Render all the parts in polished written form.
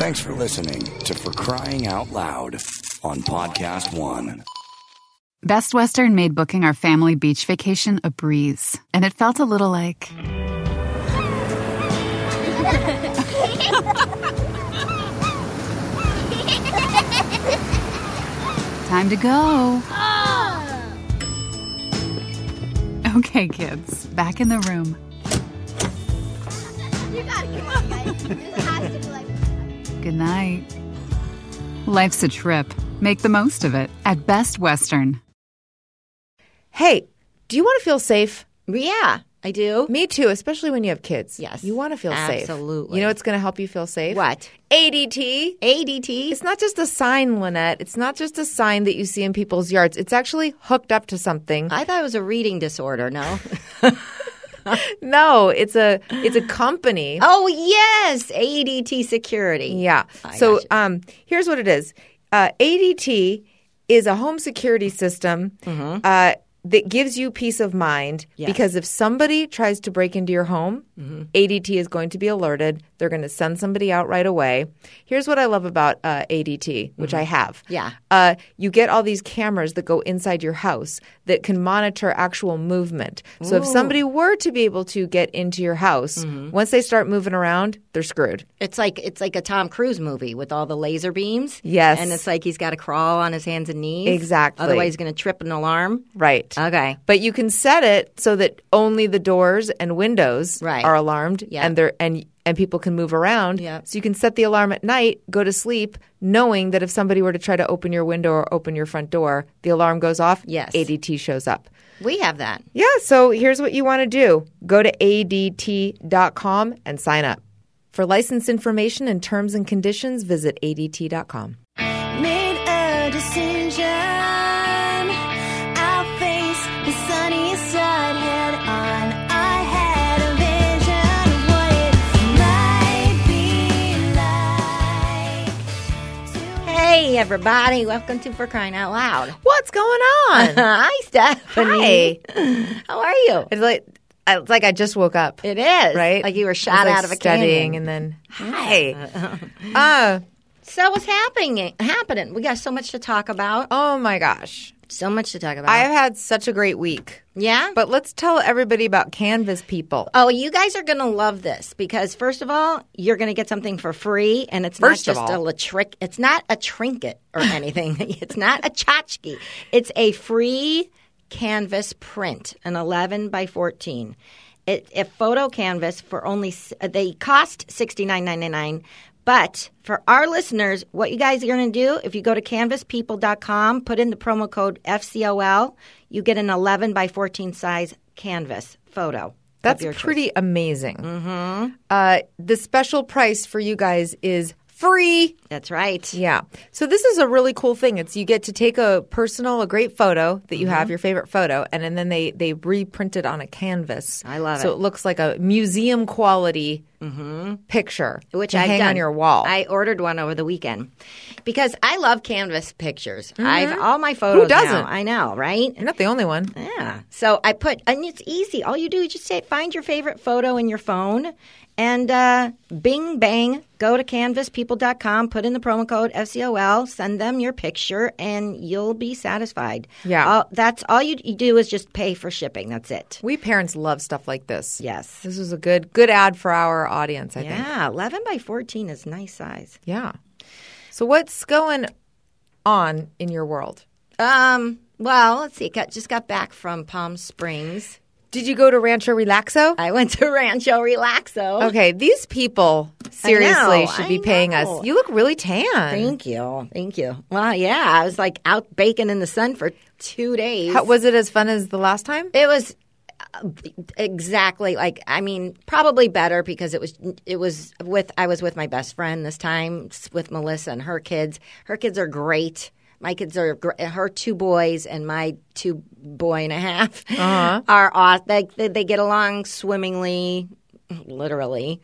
Thanks for listening to For Crying Out Loud on Podcast One. Best Western made booking our family beach vacation a breeze, and it felt a little like... Time to go. Okay, kids, back in the room. You gotta come on, guys. This has to be like... Good night. Life's a trip. Make the most of it at Best Western. Hey, do you want to feel safe? Yeah, I do. Me too, especially when you have kids. Yes. You want to feel safe. Absolutely. You know what's going to help you feel safe? What? ADT. ADT? It's not just a sign, Lynette. It's not just a sign that you see in people's yards. It's actually hooked up to something. I thought it was a reading disorder, no? No, it's a company. Oh, yes, ADT Security. Yeah. I So gotcha. Here's what it is. ADT is a home security system that gives you peace of mind because if somebody tries to break into your home, ADT is going to be alerted. They're going to send somebody out right away. Here's what I love about ADT, which I have. Yeah. You get all these cameras that go inside your house that can monitor actual movement. So if somebody were to be able to get into your house, once they start moving around, they're screwed. It's like a Tom Cruise movie with all the laser beams. Yes. And it's like he's got to crawl on his hands and knees. Exactly. Otherwise, he's going to trip an alarm. Right. Okay. But you can set it so that only the doors and windows Right. are alarmed Yeah. and people can move around. Yeah. So you can set the alarm at night, go to sleep, knowing that if somebody were to try to open your window or open your front door, the alarm goes off, Yes. ADT shows up. We have that. Yeah, so here's what you want to do. Go to ADT.com and sign up. For license information and terms and conditions, visit ADT.com. Made a decision. I'll face the sunny side head on. I had a vision of what it might be like. Hey, everybody. Welcome to For Crying Out Loud. What's going on? Hi, Stephanie. Hi. How are you? It's like I just woke up. It is. Right? Like you were I shot was, out of a studying canyon. and then, hi. So what's happening? We got so much to talk about. Oh my gosh. So much to talk about. I have had such a great week. Yeah? But let's tell everybody about Canvas people. Oh, you guys are going to love this because, first of all, you're going to get something for free, and it's First not of just all. a trick. It's not a trinket or anything. It's not a tchotchke. It's a free canvas print, an 11 by 14. A photo canvas for only they cost $69.99. But for our listeners, what you guys are going to do, if you go to canvaspeople.com, put in the promo code FCOL, you get an 11 by 14 size canvas photo. That's of your pretty choice. amazing. The special price for you guys is free. That's right. Yeah. So this is a really cool thing. It's you get to take a great photo that you have, your favorite photo, and then they reprint it on a canvas. I love So it. it looks like a museum quality picture Which to I've hang done. on your wall. I ordered one over the weekend because I love canvas pictures. I've all my photos. Who doesn't? now. I know, right? You're not the only one. Yeah. So I put, and it's easy. All you do is just find your favorite photo in your phone and bing, bang, go to canvaspeople.com, put in the promo code FCOL, send them your picture, and you'll be satisfied. Yeah. That's all you do is just pay for shipping. That's it. We parents love stuff like this. Yes. This is a good ad for our audience, I think. Yeah. 11 by 14 is nice size. Yeah. So what's going on in your world? Well, let's see. Just got back from Palm Springs. Did you go to Rancho Relaxo? I went to Rancho Relaxo. Okay, these people seriously should be paying know. us. You look really tan. Thank you. Well, yeah, I was like out baking in the sun for 2 days. Was it as fun as the last time? It was exactly probably better because I was with my best friend this time, with Melissa and her kids. Her kids are great. My kids are her 2 boys and my 2 boy and a half are awesome. They get along swimmingly, literally.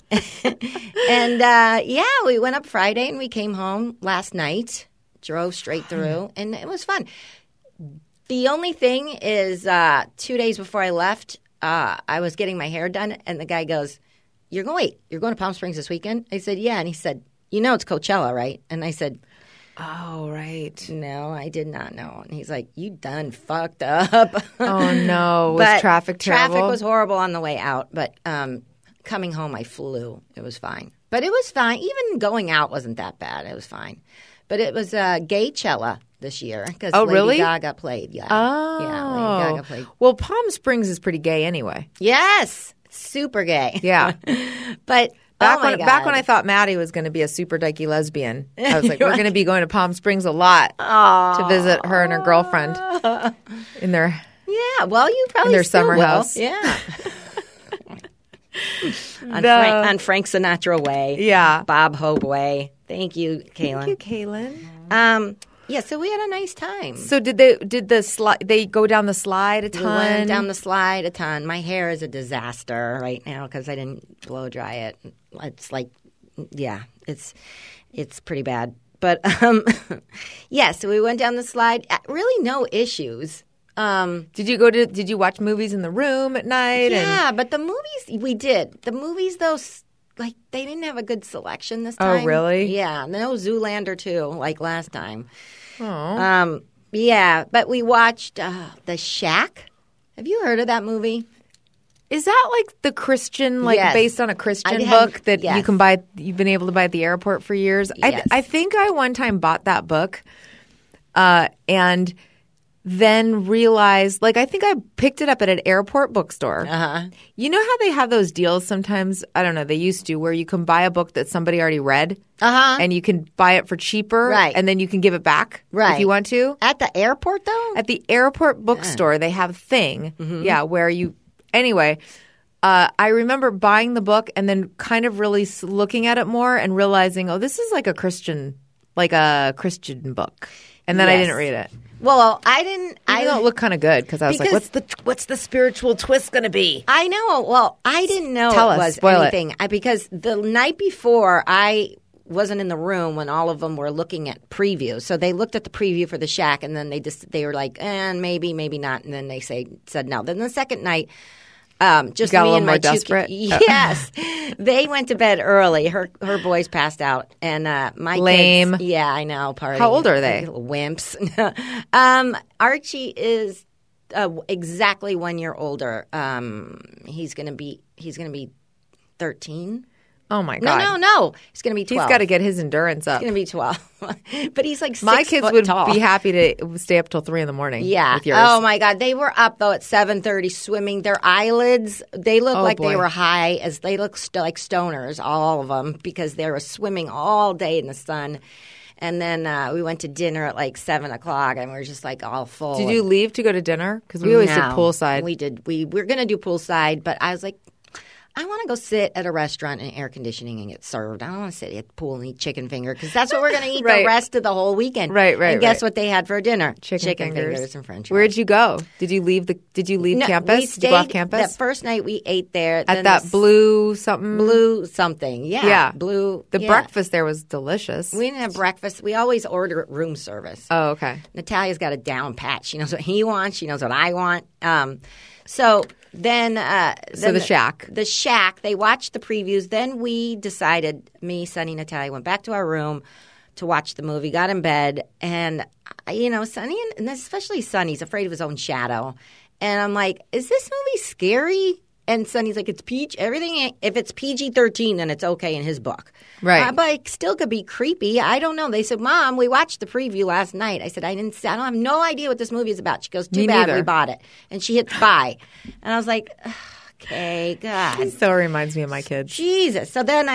And we went up Friday and we came home last night. Drove straight through, and it was fun. The only thing is 2 days before I left, I was getting my hair done, and the guy goes, You're going to Palm Springs this weekend? I said, yeah. And he said, you know it's Coachella, right? And I said, Oh, right. no, I did not know. And he's like, you done fucked up. Oh, no. Was But traffic terrible? Traffic was horrible on the way out, but coming home I flew. It was fine. But it was fine. Even going out wasn't that bad. It was fine. But it was Gaychella this year because Oh, Lady really? Gaga played. Yeah. Oh. Yeah, Lady Gaga played. Well, Palm Springs is pretty gay anyway. Yes. Super gay. Yeah. But Back oh my when God. back when I thought Maddie was going to be a super dykey lesbian, I was like, we're going to be going to Palm Springs a lot to visit her and her girlfriend in their Yeah, well, you probably in their still summer will. house. Yeah. on, No. on Frank Sinatra Way. Yeah. Bob Hope Way. Thank you, Kaylin. Thank you, Kaylin. Yeah, so we had a nice time. So did they go down the slide a ton? We went down the slide a ton. My hair is a disaster right now because I didn't blow dry it. It's like, yeah, it's pretty bad. But yeah, so we went down the slide. Really, no issues. Did you watch movies in the room at night? Yeah, but the movies we did. The movies though, like they didn't have a good selection this Oh, time. really? Yeah, no Zoolander 2 like last time. Oh. Yeah, but we watched The Shack. Have you heard of that movie? Is that like the Christian, like Yes. based on a Christian I have- book that yes. you can buy? You've been able to buy at the airport for years. Yes. I think I one time bought that book, and then realized, like, I think I picked it up at an airport bookstore. Uh-huh. You know how they have those deals sometimes? I don't know. They used to where you can buy a book that somebody already read, and you can buy it for cheaper, Right. and then you can give it back if Right. you want to. At the airport though? At the airport bookstore, they have a thing, where you. Anyway, I remember buying the book and then kind of really looking at it more and realizing, oh, this is like a Christian book, and then I Yes. didn't read it. Well, I didn't. I know it looked kind of good because I was like, Because- what's the spiritual twist going to be? I know. Well, I didn't know Tell it us. was Spoil it. anything because the night before I wasn't in the room when all of them were looking at previews. So they looked at the preview for The Shack and then they were like, maybe not, and then they said no. Then the second night. Just Got a me little and my more two desperate? Yes, they went to bed early. Her boys passed out, and my Lame. kids. Yeah, I know. Party. How old are they? Little wimps. Archie is exactly 1 year older. He's gonna be 13. Oh my god! No. He's gonna be 12. He's got to get his endurance up. He's gonna be 12. But he's like 6 My kids foot would tall. be happy to stay up till 3 a.m. Yeah. with yours. Oh my God. They were up though at 7:30 swimming. Their eyelids, they look like they boy. were high as they look like stoners, all of them, because they were swimming all day in the sun. And then we went to dinner at like 7 o'clock, and we were just like all full. Did you leave to go to dinner? Because we always did No. poolside. We did. We were going to do poolside, but I was like, I want to go sit at a restaurant in air conditioning and get served. I don't want to sit at the pool and eat chicken finger because that's what we're going to eat Right. the rest of the whole weekend. Right, And guess right. what they had for dinner? Chicken fingers. and French fries. Where'd you go? Did you leave No, campus? we Did you go off stayed- campus? That first night we ate there At that blue something? blue something. Yeah, Yeah. blue. The yeah. breakfast there was delicious. We didn't have breakfast. We always order room service. Oh, okay. Natalia's got a down pat. She knows what he wants. She knows what I want. So then The Shack. The Shack. They watched the previews. Then we decided, me, Sunny, Natalia, went back to our room to watch the movie, got in bed, and Sunny, and especially Sunny's afraid of his own shadow. And I'm like, is this movie scary? And Sunny's like, it's everything. If it's PG-13, then it's okay in his book. Right. But it still could be creepy. I don't know. They said, Mom, we watched the preview last night. I said, I don't have no idea what this movie is about. She goes, too Me bad neither. we bought it. And she hits buy. And I was like, okay, God. So reminds me of my kids. Jesus. So then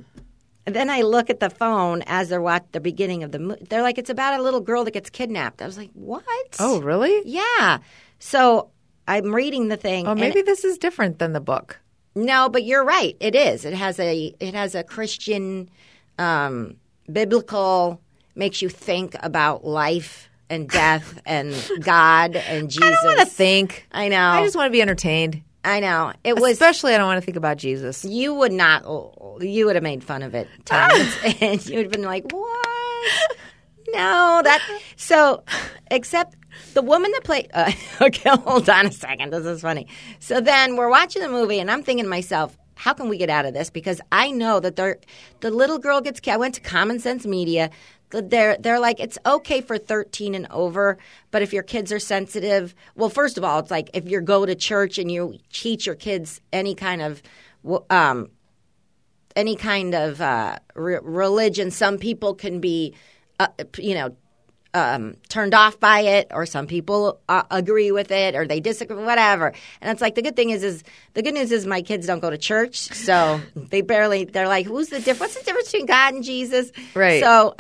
I look at the phone as they're watching the beginning of the movie. They're like, it's about a little girl that gets kidnapped. I was like, what? Oh, really? Yeah. So I'm reading the thing. Oh, and- maybe this is different than the book. no, but you're right. It is. It has a Christian, biblical, makes you think about life and death and God and Jesus. I don't want to think. I know. I just want to be entertained. I know. It was. Especially, I don't want to think about Jesus. You would not. You would have made fun of it, times, and you would have been like, "What? No, that." So, except the woman that played. Okay, hold on a second. This is funny. So then we're watching the movie, and I'm thinking to myself, how can we get out of this? Because I know that the little girl gets – I went to Common Sense Media. They're like, it's okay for 13 and over, but if your kids are sensitive – well, first of all, it's like if you go to church and you teach your kids any kind of religion, some people can be turned off by it, or some people agree with it, or they disagree, whatever. And it's like the good news is my kids don't go to church, so they're like, what's the difference between God and Jesus? Right.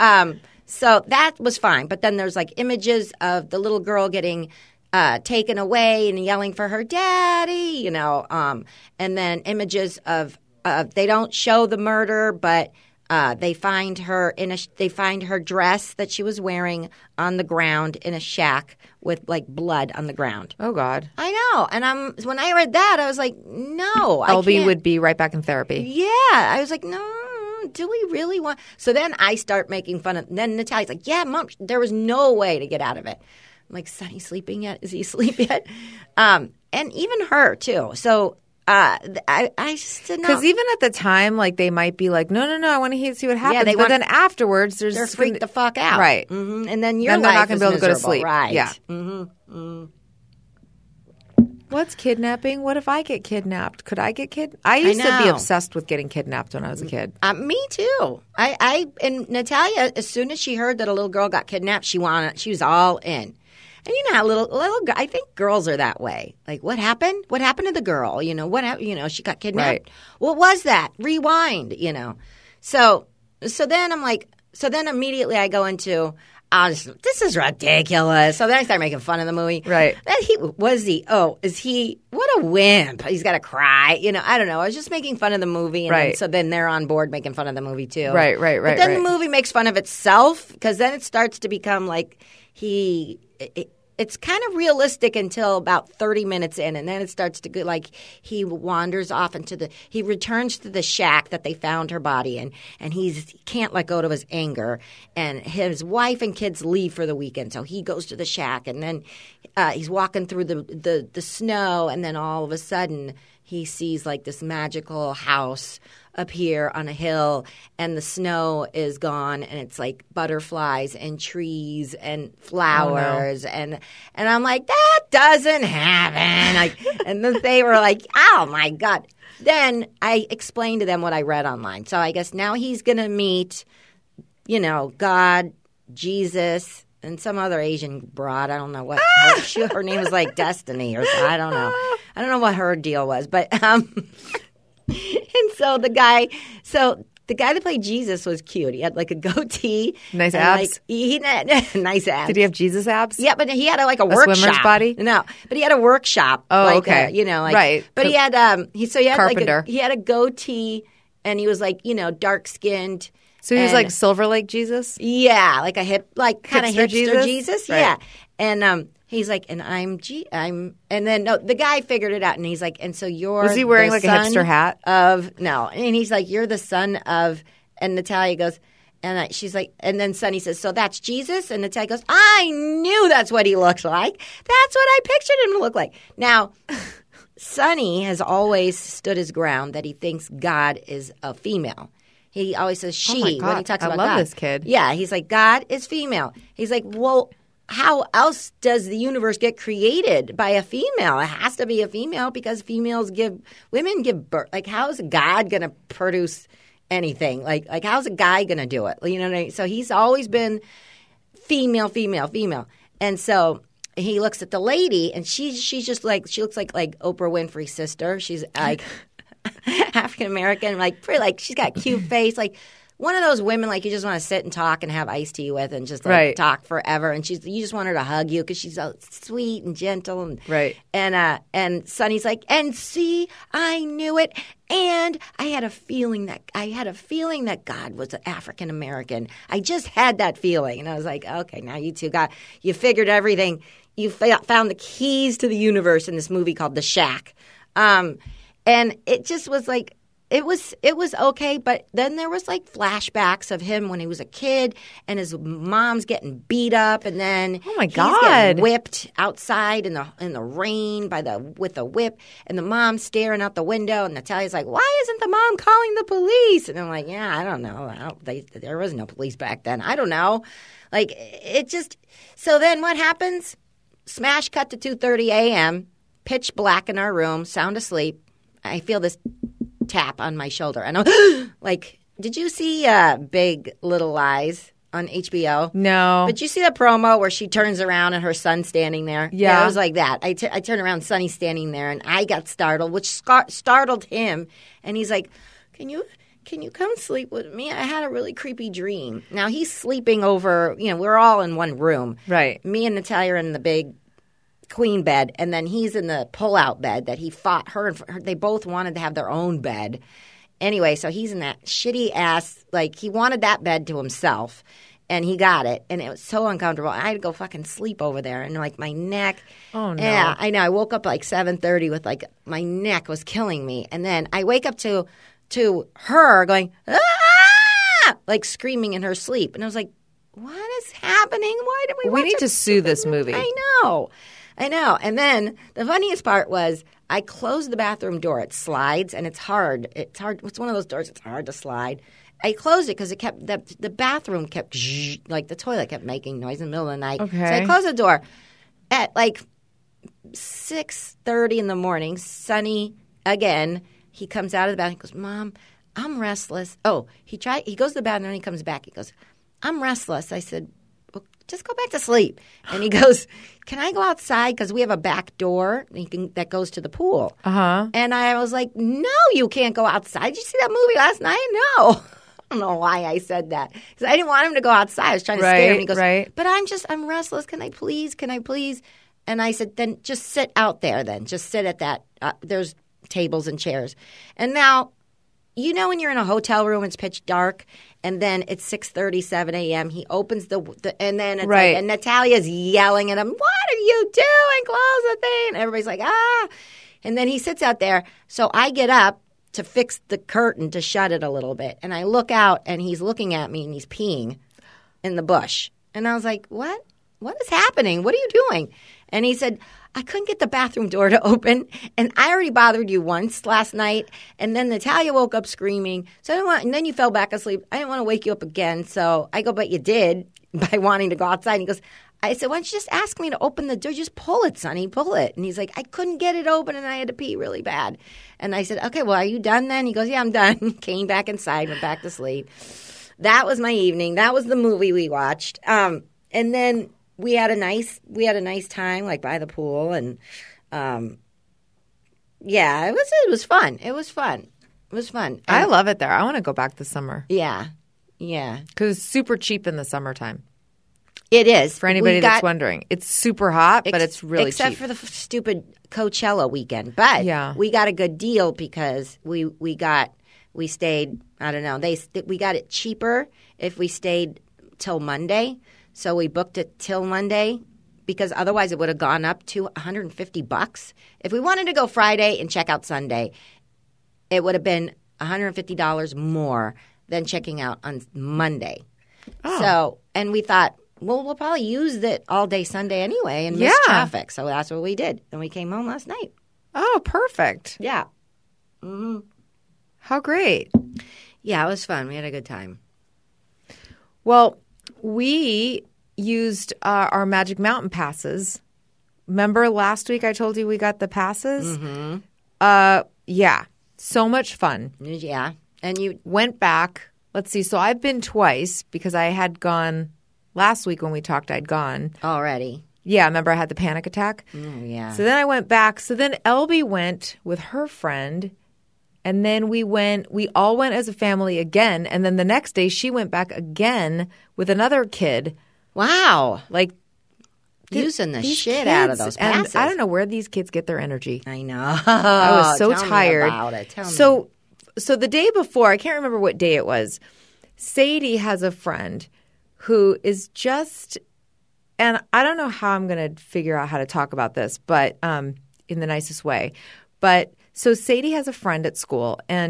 So that was fine. But then there's like images of the little girl getting taken away and yelling for her daddy, and then images of they don't show the murder, but they find her dress that she was wearing on the ground in a shack with like blood on the ground. Oh God. I know. And when I read that, I was like, no. LB would be right back in therapy. Yeah. I was like, no, do we really want? So then I start making fun of. Then Natalia's like, yeah, Mom, there was no way to get out of it. I'm like, Sonny sleeping yet? Is he asleep yet? And even her too. So. I just didn't know. Because even at the time, like they might be like, no, I want to see what happens. Yeah, but then afterwards, they're freaked the fuck out, right? Mm-hmm. And then they're not going to be able to go to sleep, right? Yeah. Mm-hmm. What's kidnapping? What if I get kidnapped? Could I get kidnapped? I used to be obsessed with getting kidnapped when I was a kid. Me too. And Natalia, as soon as she heard that a little girl got kidnapped, she was all in. And you know how little I think girls are that way. Like, what happened? What happened to the girl? What happened? She got kidnapped. Right. What was that? Rewind. So then I'm like, then immediately I go into, this is ridiculous. So then I start making fun of the movie. Right. Then what a wimp. He's got to cry. I don't know. I was just making fun of the movie. And so then they're on board making fun of the movie too. Right. But then the movie makes fun of itself, because then it starts to become like it's kind of realistic until about 30 minutes in, and then it starts to go like he wanders off he returns to the shack that they found her body in, and he can't let go of his anger, and his wife and kids leave for the weekend, so he goes to the shack, and then he's walking through the snow, and then all of a sudden he sees like this magical house up here on a hill, and the snow is gone, and it's like butterflies and trees and flowers. And I'm like, that doesn't happen. And then they were like, oh my God. Then I explained to them what I read online. So I guess now he's going to meet, God, Jesus, and some other Asian broad. I don't know what her name was, like Destiny or something. I don't know. I don't know what her deal was, but and so the guy that played Jesus was cute. He had like a goatee, nice abs. Nice abs. Did he have Jesus abs? Yeah, but he had a workshop. Swimmer's body? No, but he had a workshop. Oh, okay. Right. But he had carpenter. He had a goatee, and he was like dark skinned. So he was like Silver Lake Jesus? Yeah, like a kind of hipster Jesus. Right. Yeah. And he's like, and and then the guy figured it out, and he's like, and so you're was he wearing like a hipster hat? No, and he's like, you're the son of, and Natalia goes, and she's like, and then Sonny says, so that's Jesus, and Natalia goes, I knew that's what he looks like. That's what I pictured him to look like. Now, Sonny has always stood his ground that he thinks God is a female. He always says she when he talks about God. I love this kid. Yeah, he's like, God is female. He's like, well, how else does the universe get created by a female? It has to be a female because women give birth. Like, how is God going to produce anything? Like how's a guy going to do it? You know what I mean? So he's always been female. And so he looks at the lady, and she's just like, she looks like Oprah Winfrey's sister. She's like African American, like pretty, like she's got a cute face, like one of those women like you just want to sit and talk and have iced tea with and just talk forever. And you just want her to hug you because she's so sweet and gentle. And, right. And Sonny's like, and see, I knew it. And I had a feeling that God was African American. I just had that feeling. And I was like, okay, now you two you figured everything. You found the keys to the universe in this movie called The Shack. And it just was like, it was okay, but then there was like flashbacks of him when he was a kid and his mom's getting beat up, and then Oh my he's God. getting whipped outside in the rain with a whip, and the mom's staring out the window, and Natalia's like, "Why isn't the mom calling the police?" And I'm like, "Yeah, I don't know. There was no police back then. I don't know." Like it just. So then what happens? Smash cut to 2:30 a.m. Pitch black in our room. Sound asleep. I feel this tap on my shoulder, and I'm like, "Did you see Big Little Lies on HBO?" No. But you see that promo where she turns around and her son's standing there? Yeah. It was like that. I turned around, Sonny's standing there, and I got startled, which startled him. And he's like, Can you come sleep with me? I had a really creepy dream. Now, he's sleeping over, we're all in one room. Right. Me and Natalia are in the big queen bed, and then he's in the pull-out bed that he fought her and they both wanted to have their own bed. Anyway, so he's in that shitty-ass, like, he wanted that bed to himself, and he got it, and it was so uncomfortable. I had to go fucking sleep over there, and, like, my neck. Oh, no. Yeah, I know. I woke up, like, 7:30 with, like, my neck was killing me, and then I wake up to her going, "Ah!" like, screaming in her sleep, and I was like, what is happening? Why did we watch need to sue this movie. I know. And then the funniest part was I closed the bathroom door. It slides, and it's hard. It's one of those doors. It's hard to slide. I closed it because it kept the bathroom kept like the toilet kept making noise in the middle of the night. Okay. So I closed the door at like 6:30 in the morning. Sonny again. He comes out of the bathroom. He goes, "Mom, I'm restless." Oh, he goes to the bathroom and he comes back. He goes, "I'm restless." I said, "Well, just go back to sleep." And he goes, "Can I go outside? Because we have a back door that goes to the pool." Uh-huh. And I was like, "No, you can't go outside. Did you see that movie last night?" No. I don't know why I said that. Because I didn't want him to go outside. I was trying to scare him. He goes, "But I'm restless. Can I please? Can I please?" And I said, "Then just sit out there then. Just sit at that. There's tables and chairs." And now, when you're in a hotel room, it's pitch dark, and then it's 6:37 a.m. He opens the and then it's like, and Natalia's yelling at him, "What are you doing? Close the thing!" And everybody's like, "Ah!" And then he sits out there. So I get up to fix the curtain to shut it a little bit, and I look out, and he's looking at me, and he's peeing in the bush, and I was like, "What? What is happening? What are you doing?" And he said, "I couldn't get the bathroom door to open, and I already bothered you once last night, and then Natalia woke up screaming, so I didn't want, and then you fell back asleep. I didn't want to wake you up again, so I go, but you did by wanting to go outside." And he goes, I said, "Why don't you just ask me to open the door? Just pull it, Sonny, pull it." And he's like, "I couldn't get it open, and I had to pee really bad." And I said, "Okay, well, are you done then?" He goes, "Yeah, I'm done." Came back inside, went back to sleep. That was my evening. That was the movie we watched. And then we had a nice time, like by the pool, and yeah, it was fun. It was fun. I love it there. I want to go back this summer. Yeah. Because it's super cheap in the summertime. It is. For anybody that's wondering. It's super hot, but it's really except cheap. for the stupid Coachella weekend. But we got a good deal because we stayed, I don't know, we got it cheaper if we stayed till Monday. So we booked it till Monday because otherwise it would have gone up to $150. If we wanted to go Friday and check out Sunday, it would have been $150 more than checking out on Monday. Oh. So, and we thought, well, we'll probably use it all day Sunday anyway and miss traffic. So that's what we did. And we came home last night. Oh, perfect. Yeah. Mm-hmm. How great. Yeah, it was fun. We had a good time. Well, we used our Magic Mountain passes. Remember last week I told you we got the passes? Mm-hmm. Yeah. So much fun. Yeah. And you went back. Let's see. So I've been twice because I had gone last week when we talked. I'd gone already. Yeah. Remember I had the panic attack? Oh, yeah. So then I went back. So then Elby went with her friend. And then we all went as a family again. And then the next day she went back again with another kid. Wow. Like using the shit out of those passes. And I don't know where these kids get their energy. I know. I was so tired. Tell me about it. Tell me. So the day before, I can't remember what day it was, Sadie has a friend who is just, and I don't know how I'm going to figure out how to talk about this, but in the nicest way. But so Sadie has a friend at school, and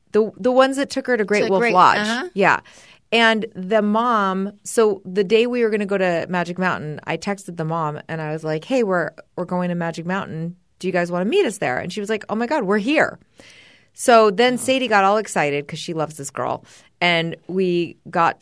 The ones that took her to Great Wolf Lodge. Yeah. And the mom, so the day we were going to go to Magic Mountain, I texted the mom and I was like, hey, we're going to Magic Mountain. Do you guys want to meet us there? And she was like, oh my God, we're here. So then Sadie got all excited because she loves this girl. And we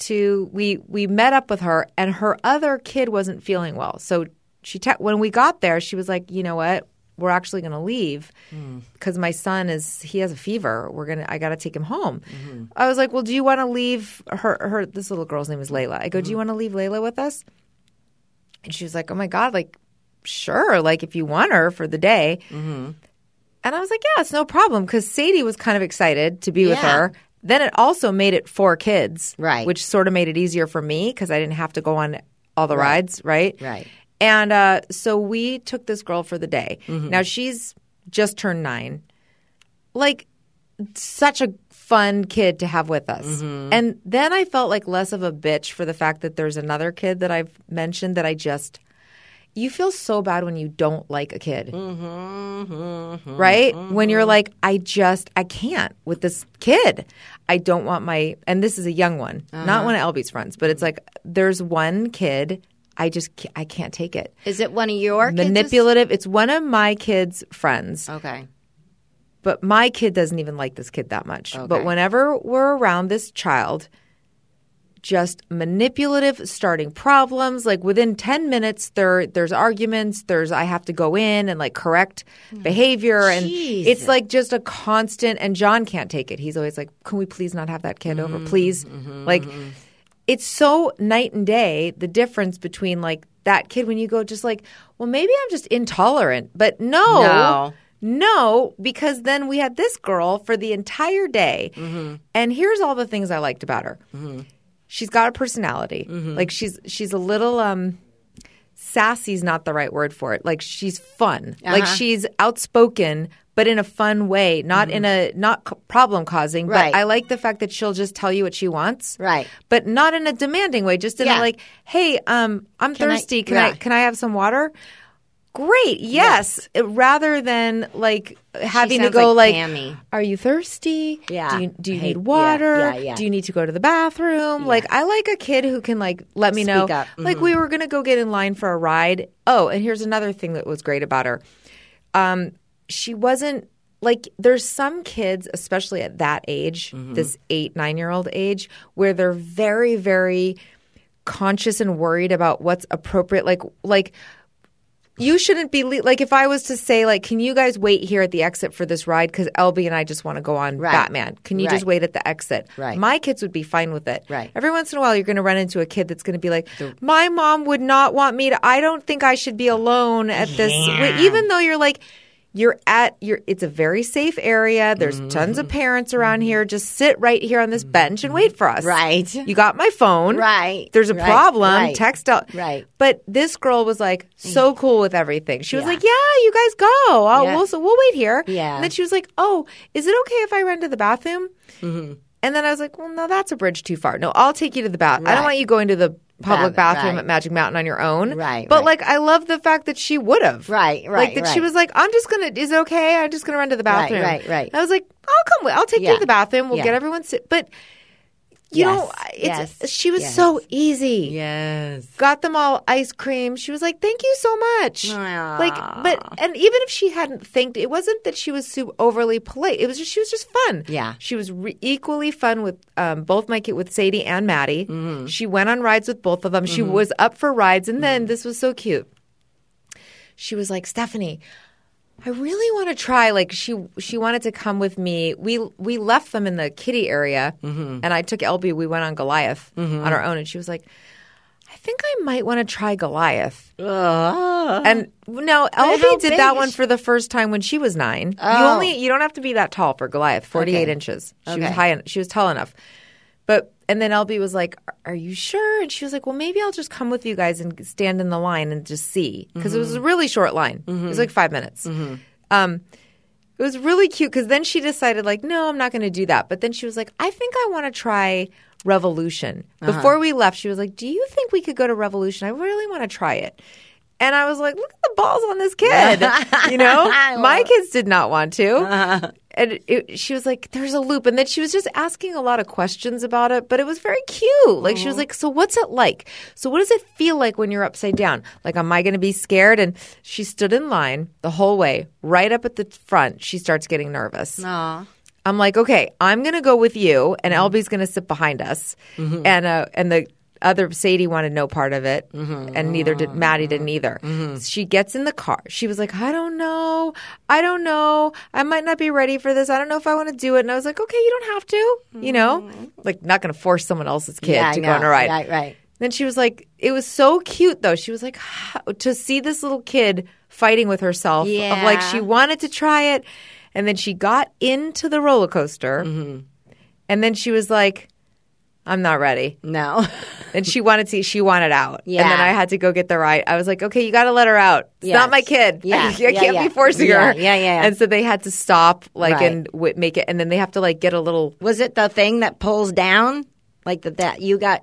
met up with her, and her other kid wasn't feeling well. So when we got there, she was like, you know what? We're actually going to leave because my son he has a fever. I got to take him home. I was like, well, do you want to leave her? This little girl's name is Layla. I go, do you want to leave Layla with us? And she was like, oh my God, like, sure. Like if you want her for the day. And I was like, yeah, it's no problem. Cause Sadie was kind of excited to be with her. Then it also made it 4 kids, right? Which sort of made it easier for me because I didn't have to go on all the rides, right? Right. And so we took this girl for the day. Now she's just turned 9. Like such a fun kid to have with us. And then I felt like less of a bitch for the fact that there's another kid that I've mentioned that you feel so bad when you don't like a kid. Right? When you're like, I can't with this kid. I don't want and this is a young one, not one of Elby's friends, but it's like there's one kid I can't take it. Is it one of your kids? Manipulative. It's one of my kids' friends. Okay. But my kid doesn't even like this kid that much. Okay. But whenever we're around this child, just manipulative, starting problems. Like within 10 minutes, there's arguments. I have to go in and like correct behavior. And it's like just a constant. And John can't take it. He's always like, can we please not have that kid over? Please. Like it's so night and day, the difference between like that kid when you go just like, well, maybe I'm just intolerant. But no, because then we had this girl for the entire day. And here's all the things I liked about her. She's got a personality. Like she's a little sassy's not the right word for it. Like she's fun. Like she's outspoken, but in a fun way, not in a not problem causing. But I like the fact that she'll just tell you what she wants, right? But not in a demanding way. Just in a like, hey, I'm thirsty. Can I have some water? Great, yes. Rather than like having to go like, are you thirsty? Yeah. Do you need water? Yeah. Do you need to go to the bathroom? Yeah. Like I like a kid who can like let me know. Like we were going to go get in line for a ride. Oh, and here's another thing that was great about her. She wasn't like there's some kids, especially at that age, this 8-9-year-old age, where they're very, very conscious and worried about what's appropriate. Like you shouldn't be like if I was to say like, can you guys wait here at the exit for this ride because Elby and I just want to go on Batman. Can you just wait at the exit? Right. My kids would be fine with it. Right. Every once in a while you're going to run into a kid that's going to be like, my mom would not want me to. I don't think I should be alone at this. Even though you're like. It's a very safe area. There's tons of parents around here. Just sit right here on this bench and wait for us. Right. You got my phone. Right. There's a problem. Right. Text out. Right. But this girl was like so cool with everything. She was like, yeah, you guys go. We'll wait here. Yeah. And then she was like, oh, is it okay if I run to the bathroom? And then I was like, well, no, that's a bridge too far. No, I'll take you to the bathroom. I don't want you going to the public bathroom at Magic Mountain on your own. Right. But like I love the fact that she would have. Right. Like that she was like, is it okay? I'm just gonna run to the bathroom. Right. And I was like, I'll take you to the bathroom. We'll get everyone but you know, she was so easy. Yes. Got them all ice cream. She was like, thank you so much. Aww. And even if she hadn't thanked, it wasn't that she was overly polite. It was just, she was just fun. Yeah. She was equally fun with both my kids, with Sadie and Maddie. She went on rides with both of them. She was up for rides. And then this was so cute. She was like, Stephanie, I really want to try. Like she wanted to come with me. We left them in the kiddie area, and I took Elby. We went on Goliath on our own, and she was like, "I think I might want to try Goliath." And no, Elby did that one for the first time when she was 9. You don't have to be that tall for Goliath. 48 inches. She was high. She was tall enough. And then Elby was like, are you sure? And she was like, well, maybe I'll just come with you guys and stand in the line and just see. Because it was a really short line. It was like 5 minutes. It was really cute because then she decided like, no, I'm not going to do that. But then she was like, I think I want to try Revolution. Before we left, she was like, do you think we could go to Revolution? I really want to try it. And I was like, look at the balls on this kid. My kids did not want to. And she was like, there's a loop. And then she was just asking a lot of questions about it, but it was very cute. Like, she was like, so what's it like? So what does it feel like when you're upside down? Like, am I going to be scared? And she stood in line the whole way, right up at the front. She starts getting nervous. Aw. I'm like, okay, I'm going to go with you, and Elby's going to sit behind us. And the other Sadie wanted no part of it, and neither did Maddie. Didn't either. She gets in the car. She was like, I don't know. I might not be ready for this. I don't know if I want to do it. And I was like, okay, you don't have to. Like, not going to force someone else's kid to go on a ride. Right. Then she was like, it was so cute though. She was like, to see this little kid fighting with herself of like she wanted to try it, and then she got into the roller coaster, and then she was like, I'm not ready. No. And she wanted out. Yeah. And then I had to go get the ride. I was like, okay, you got to let her out. It's not my kid. Yeah. I can't be forcing her. Yeah. And so they had to stop, and make it. And then they have to get a little. Was it the thing that pulls down, like that you got?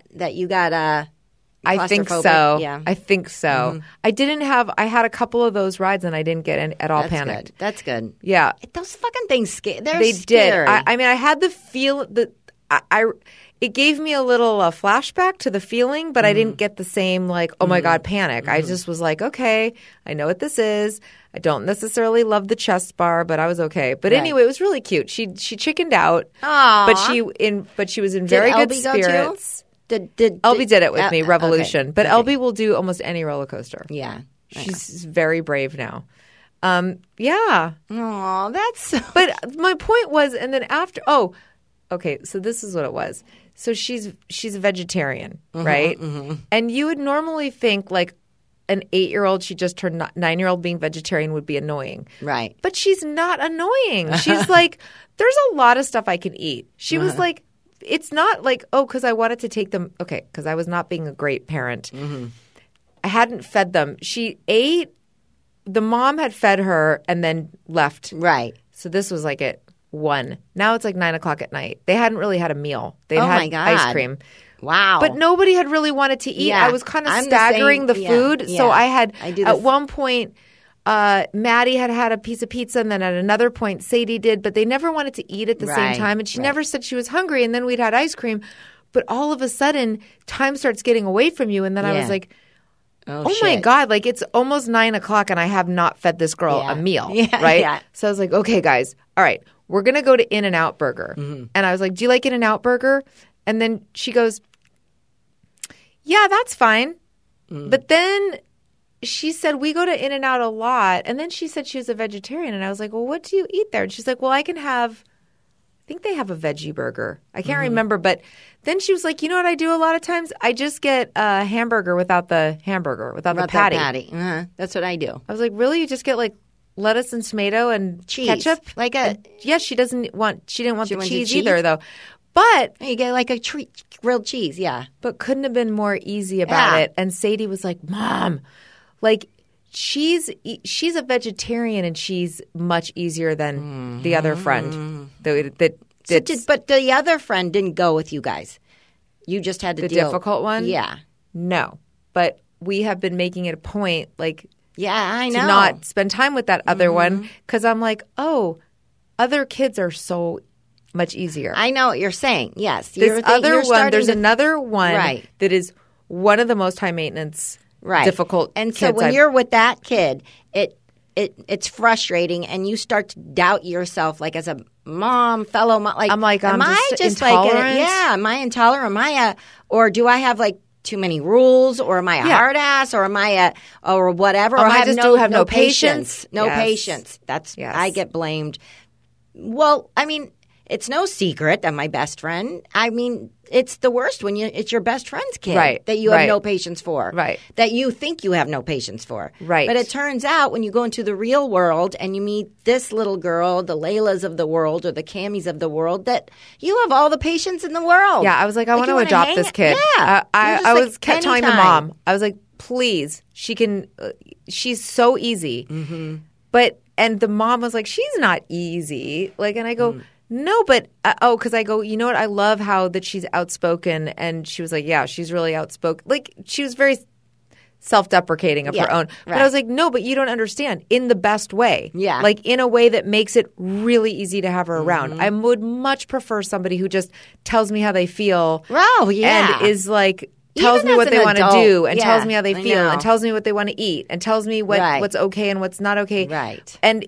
I think so. claustrophobic? Yeah. I think so. I had a couple of those rides and I didn't get at all panicked. Good. That's good. Yeah. Those fucking things They're They scary. did. I mean, I had the feel that it gave me a little flashback to the feeling, but I didn't get the same oh my God, panic. I just was like, okay, I know what this is. I don't necessarily love the chest bar, but I was okay. But anyway, it was really cute. She chickened out, but she was in very good Elby go spirits. Did Elby did it with me, Revolution. Okay. But Elby will do almost any roller coaster. Yeah. She's very brave now. Yeah. Oh, that's so. But my point was, and then after, okay, so this is what it was. So she's a vegetarian, right? And you would normally think an 8-year-old, she just turned 9-year-old being vegetarian would be annoying. Right. But she's not annoying. She's like, there's a lot of stuff I can eat. She was like, it's not because I wanted to take them. Okay, because I was not being a great parent. I hadn't fed them. She ate. The mom had fed her and then left. Right. So this was at 1. Now it's 9 o'clock at night. They hadn't really had a meal. They'd had my God. ice cream. Wow. But nobody had really wanted to eat. Yeah. I was kind of I'm the staggering the same. food. Yeah. So I had at one point Maddie had a piece of pizza, and then at another point Sadie did, but they never wanted to eat at the same time. And she never said she was hungry, and then we'd had ice cream. But all of a sudden, time starts getting away from you. And then I was like, oh my God, it's almost 9 o'clock and I have not fed this girl a meal, right? Yeah. So I was like, okay, guys, all right, we're going to go to In-N-Out Burger. And I was like, do you like In-N-Out Burger? And then she goes, yeah, that's fine. But then she said, we go to In-N-Out a lot. And then she said she was a vegetarian. And I was like, well, what do you eat there? And she's like, well, I think they have a veggie burger. I can't remember. But then she was like, you know what I do a lot of times? I just get a hamburger without the patty. That's what I do. I was like, really? You just get lettuce and tomato and Cheese. ketchup? She didn't want the cheese either, though. But you get a grilled cheese, yeah. But couldn't have been more easy about it. And Sadie was like, Mom, she's a vegetarian and she's much easier than the other friend. But the other friend didn't go with you guys. You just had to the difficult one? Yeah. No. But we have been making it a point, yeah, I know. to not spend time with that other one because I'm like, oh, other kids are so much easier. I know what you're saying. Yes. There's another one that is one of the most high maintenance, difficult and kids. So when you're with that kid, it's frustrating, and you start to doubt yourself, as a fellow mom. I'm am I just intolerant? Am I intolerant? Or do I have too many rules, or am I a hard ass, or am I or whatever? Or I have no patience. No Yes. patience. I get blamed. Well, I mean, it's no secret that my best friend, it's the worst when it's your best friend's kid that you have no patience for. Right. That you think you have no patience for. Right. But it turns out when you go into the real world and you meet this little girl, the Laylas of the world or the Cammys of the world, that you have all the patience in the world. Yeah, I was like, I want to adopt this kid. Yeah. I kept telling the mom, I was like, please, she's so easy. And the mom was like, she's not easy. And I go, no, but because I go, you know what? I love how that she's outspoken, and she was like, yeah, she's really outspoken. She was very self-deprecating of her Yeah, own. But right. I was like, no, but you don't understand. In the best way. Yeah. Like in a way that makes it really easy to have her Mm-hmm. around. I would much prefer somebody who just tells me how they feel. Oh, yeah. And is like, tells Even me as what an they want to adult, do and yeah, tells me how they I feel know. and tells me what they want to eat and tells me Right. what's okay and what's not okay. Right. And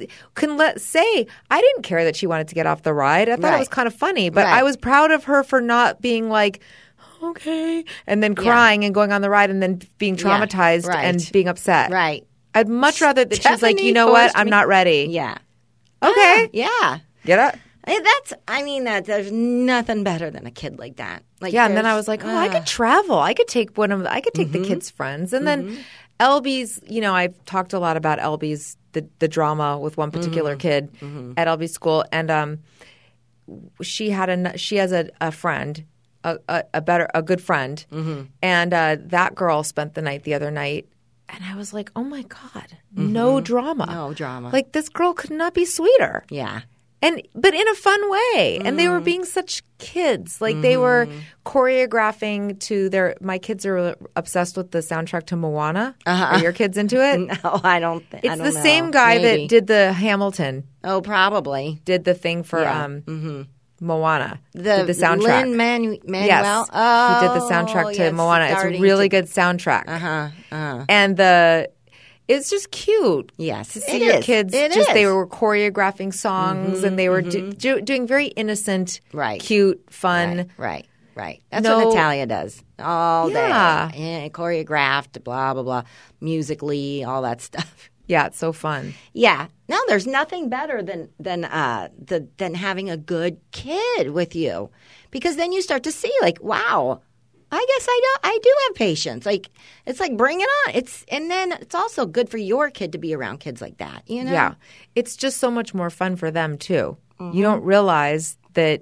say, I didn't care that she wanted to get off the ride. I thought it Right. was kind of funny, but Right. I was proud of her for not being like, okay, and then crying and going on the ride and then being traumatized right. and being upset. Right. I'd much rather that she's like, Stephanie you know what? forced I'm me- not ready. Yeah. Okay. Yeah. Get up. There's nothing better than a kid like that. Like, Yeah, and then I there's- was like, I could travel. I could take the kids' friends. And then Elby's, I've talked a lot about Elby's the drama with one particular kid at Elby's school, and she has a friend, a good friend, and that girl spent the night the other night, and I was like, oh my God, no drama, No drama. Like this girl could not be sweeter. Yeah. But in a fun way. And they were being such kids. Like they were choreographing to my kids are obsessed with the soundtrack to Moana. Are your kids into it? No, I don't think It's the same guy Maybe. that did the Hamilton, Oh, probably. did the thing for Yeah. Moana. The did the soundtrack. Lin-Manuel. Yes. Oh, he did the soundtrack to yes, Moana. It's a starting really to- good soundtrack. Uh-huh. And it's just cute. Yes, To see it your is. kids It they is. were choreographing songs and they were doing very innocent, Right. cute, fun. Right. That's No- what Natalia does all Yeah. day. Yeah, choreographed, blah, blah, blah, musically, all that stuff. Yeah, it's so fun. Yeah. No, there's nothing better than having a good kid with you, because then you start to see like, wow, I guess I do have patience. Like it's like bring it on. And then it's also good for your kid to be around kids like that. You know? Yeah. It's just so much more fun for them too. You don't realize that,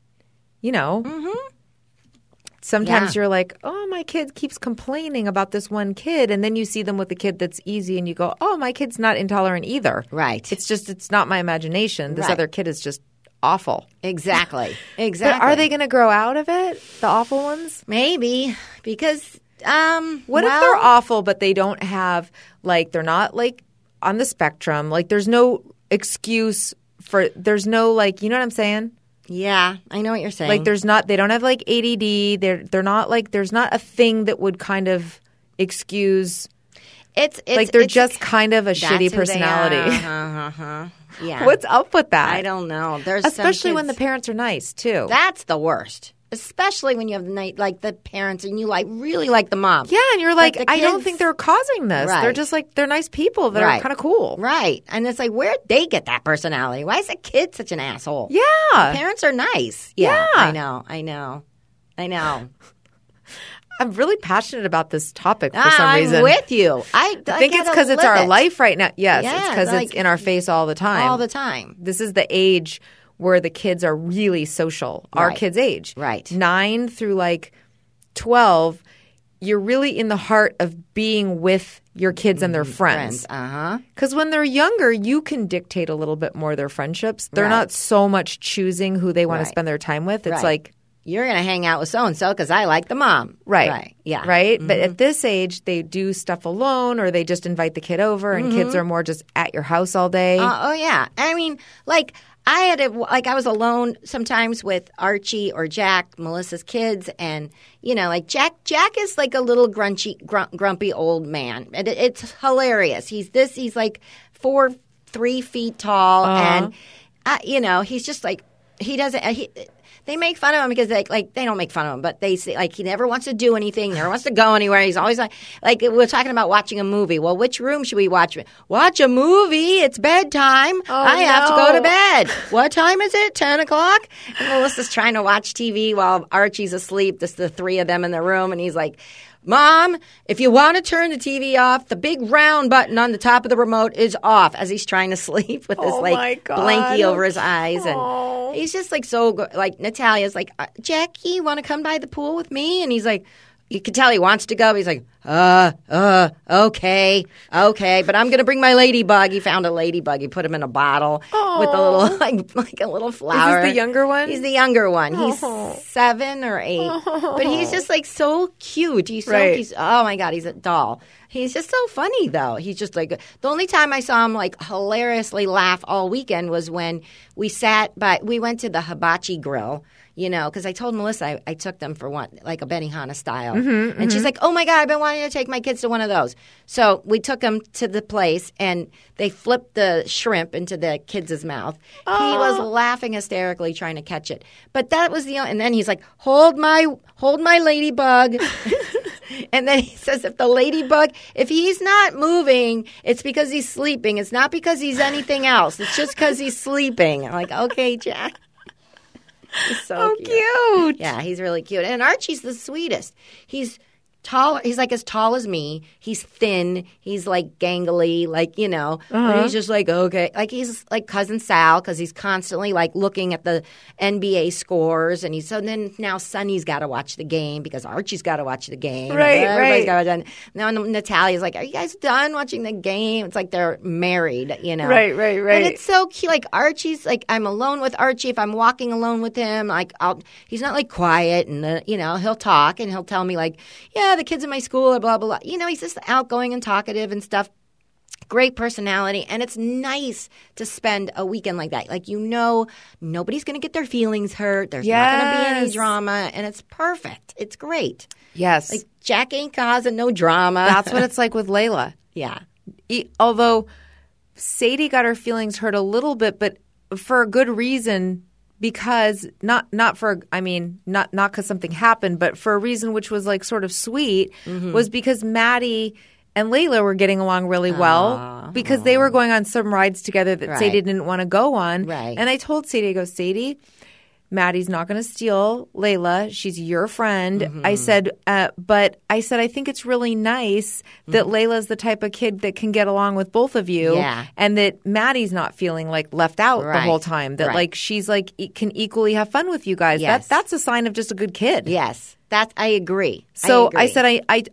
sometimes Yeah. you're like, oh, my kid keeps complaining about this one kid. And then you see them with a kid that's easy and you go, oh, my kid's not intolerant either. Right. It's not my imagination. This Right. other kid is just awful. Exactly. But are they going to grow out of it, the awful ones? Maybe because What if they're awful, but they don't have, like, they're not, like, on the spectrum? Like, there's no excuse there's no, like, you know what I'm saying? Yeah, I know what you're saying. Like, they don't have, like, ADD. They're not, like, there's not a thing that would kind of excuse, it's like, they're it's- just kind of a that's shitty who they personality. are. Yeah. What's up with that? I don't know. There's some Especially when the kids- parents are nice, too. That's the worst. Especially when you have the parents and you really like the mom. Yeah, and you're But like, the I don't kids- think they're causing this. They're Right. just like, they're nice people that are Right. kind of cool. Right. And it's like, where'd they get that personality? Why is a kid such an asshole? Yeah. Parents are nice. Yeah. I know. I'm really passionate about this topic for some reason. I'm with you. I think it's because it's our life right now. Yes, it's Yeah, because like- it's in our face all the time. all the time. This is the age where the kids are really social. Our Right. kids' age. Right. 9 through like 12, you're really in the heart of being with your kids and their friends. Uh-huh. Because when they're younger, you can dictate a little bit more their friendships. They're Right. not so much choosing who they want to Right. spend their time with. It's Right. like, You're going to hang out with so-and-so because I like the mom. right. Right. Yeah. Right? But at this age, they do stuff alone or they just invite the kid over and kids are more just at your house all day. Oh yeah. I mean, like I was alone sometimes with Archie or Jack, Melissa's kids, and like Jack is like a little grumpy old man. And it's hilarious. He's like 3 feet tall, and he's just like he doesn't. They make fun of him because they don't make fun of him, but they say like he never wants to do anything, never wants to go anywhere. He's always like we're talking about watching a movie. Well, which room should we watch? Watch a movie. It's bedtime. I have to go to bed. What time is it? 10:00. And Melissa's trying to watch TV while Archie's asleep. There's the 3 of them in the room, and he's like, Mom, if you want to turn the TV off, the big round button on the top of the remote is off, as he's trying to sleep with his my God. blankie over his eyes. And he's just like so good. Like Natalia's like, Jackie, want to come by the pool with me? And he's like, you can tell he wants to go. He's like, okay, but I'm going to bring my ladybug. He found a ladybug. He put him in a bottle with a little, like a little flower. Is this the younger one? He's the younger one. He's 7 or 8. But he's just like so cute. He's oh my God, he's a doll. He's just so funny, though. He's just like the only time I saw him like hilariously laugh all weekend was when we went to the hibachi grill, because I told Melissa I took them for one, like a Benihana style. And she's like, oh my God, I've been wanting to take my kids to one of those. So we took them to the place and they flipped the shrimp into the kid's mouth. He was laughing hysterically trying to catch it. But that was and then he's like, hold my ladybug. And then he says, if he's not moving, it's because he's sleeping. It's not because he's anything else. It's just because he's sleeping. I'm like, okay, Jack. He's so cute. Yeah, he's really cute. And Archie's the sweetest. He's tall. He's like as tall as me. He's thin. He's like gangly, like, but he's just like, okay. Like he's like Cousin Sal because he's constantly like looking at the NBA scores. And so then now Sonny's got to watch the game because Archie's got to watch the game. Right. Gotta now Natalia's like, are you guys done watching the game? It's like they're married, Right. And it's so cute. Like Archie's like, I'm alone with Archie. If I'm walking alone with him, like he's not like quiet and, he'll talk and he'll tell me like, yeah, the kids in my school are blah, blah, blah. He's just outgoing and talkative and stuff. Great personality. And it's nice to spend a weekend like that. Like, nobody's going to get their feelings hurt. There's not going to be any drama. And it's perfect. It's great. Yes. Like, Jack ain't causing no drama. That's what it's like with Layla. Yeah. Although Sadie got her feelings hurt a little bit, but for a good reason. Because not because something happened, but for a reason which was like sort of sweet, was because Maddie and Layla were getting along really well because they were going on some rides together that Sadie didn't want to go on. Right. And I told Sadie, I go, Sadie, Maddie's not going to steal Layla. She's your friend. I said, but I think it's really nice that Layla's the type of kid that can get along with both of you, and that Maddie's not feeling like left out the whole time. That like she's like can equally have fun with you guys. Yes. That's a sign of just a good kid. Yes, I agree. So I said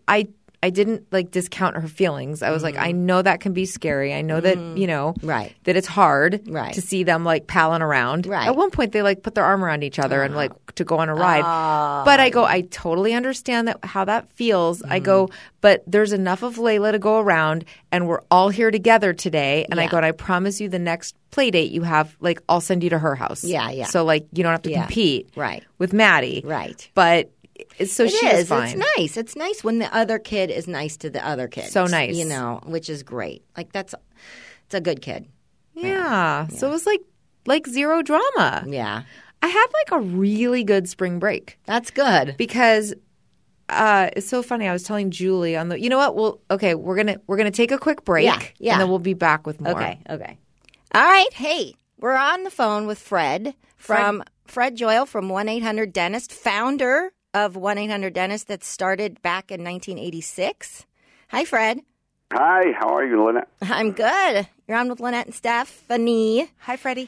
I didn't like discount her feelings. I was like, I know that can be scary. I know that, that it's hard to see them like palling around. Right. At one point they like put their arm around each other and like to go on a ride. But I go, I totally understand how that feels. I go, but there's enough of Layla to go around and we're all here together today. And I go, and I promise you the next play date you have, like I'll send you to her house. Yeah. So like you don't have to compete with Maddie. Right. But so she is fine. It's nice. It's nice when the other kid is nice to the other kid. So nice. Which is great. Like it's a good kid. Yeah. So it was like zero drama. Yeah. I had like a really good spring break. That's good. Because it's so funny. I was telling Julie on the you know what? We're gonna take a quick break. Yeah. And then we'll be back with more. Okay. All right. Hey, we're on the phone with Fred Joyle from 1-800-DENTIST, founder of 1-800-DENTIST that started back in 1986. Hi, Fred. Hi, how are you, Lynette? I'm good. You're on with Lynette and Stephanie. Hi, Freddie.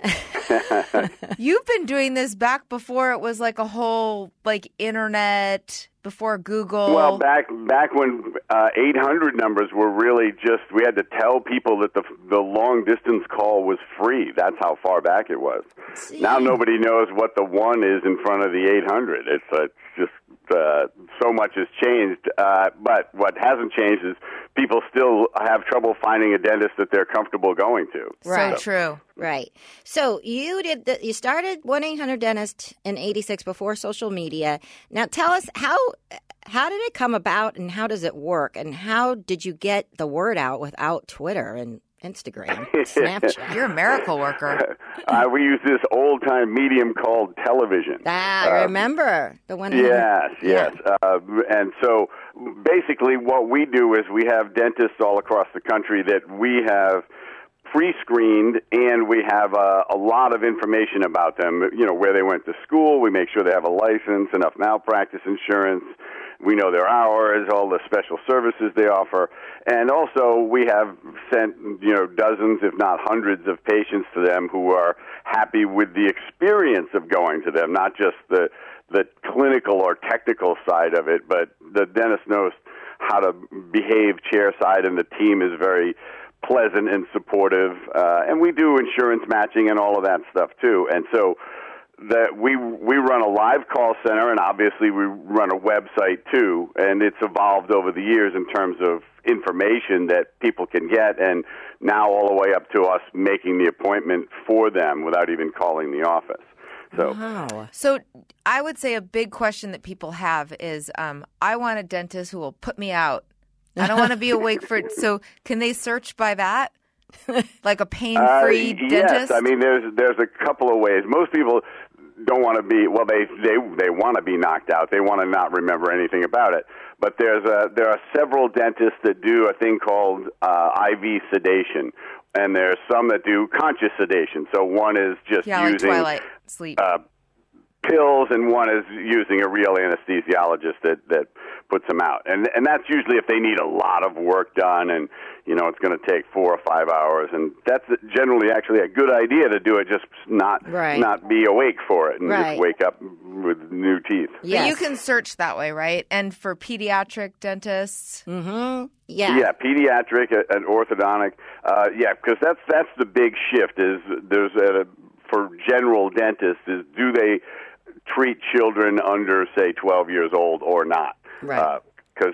You've been doing this back before it was like a whole like internet, before Google. Well, back when 800 numbers were really just, we had to tell people that the long distance call was free. That's how far back it was. Now nobody knows what the 1 is in front of the 800. It's just so much has changed. But what hasn't changed is people still have trouble finding a dentist that they're comfortable going to. Right. So true. Right. So you started 1-800-DENTIST in 86 before social media. Now tell us how did it come about and how does it work? And how did you get the word out without Twitter and Instagram, Snapchat? You're a miracle worker. We use this old-time medium called television. I remember the one. Yes. And so basically what we do is we have dentists all across the country that we have pre-screened, and we have a lot of information about them, where they went to school. We make sure they have a license, enough malpractice insurance. We know their hours, all the special services they offer. And also we have sent, dozens, if not hundreds of patients to them who are happy with the experience of going to them, not just the the clinical or technical side of it, but the dentist knows how to behave chairside, and the team is very pleasant and supportive. And we do insurance matching and all of that stuff too. And so that we run a live call center, and obviously we run a website too, and it's evolved over the years in terms of information that people can get, and now all the way up to us making the appointment for them without even calling the office. So, Wow. So I would say a big question that people have is, I want a dentist who will put me out. I don't want to be awake for it. So can they search by that? Like a pain-free dentist? Yes, I mean, there's a couple of ways. Most people don't want to be, well, they want to be knocked out. They want to not remember anything about it. But there are several dentists that do a thing called IV sedation, and there's some that do conscious sedation. So one is just like using Twilight sleep. pills, and one is using a real anesthesiologist that puts them out. And that's usually if they need a lot of work done, and it's going to take 4 or 5 hours, and that's generally actually a good idea to do it, just not be awake for it, and just wake up with new teeth. But you can search that way, right? And for pediatric dentists, yeah, pediatric and orthodontic, because that's the big shift. Is there's for general dentists is do they treat children under, say, 12 years old or not? Right. Because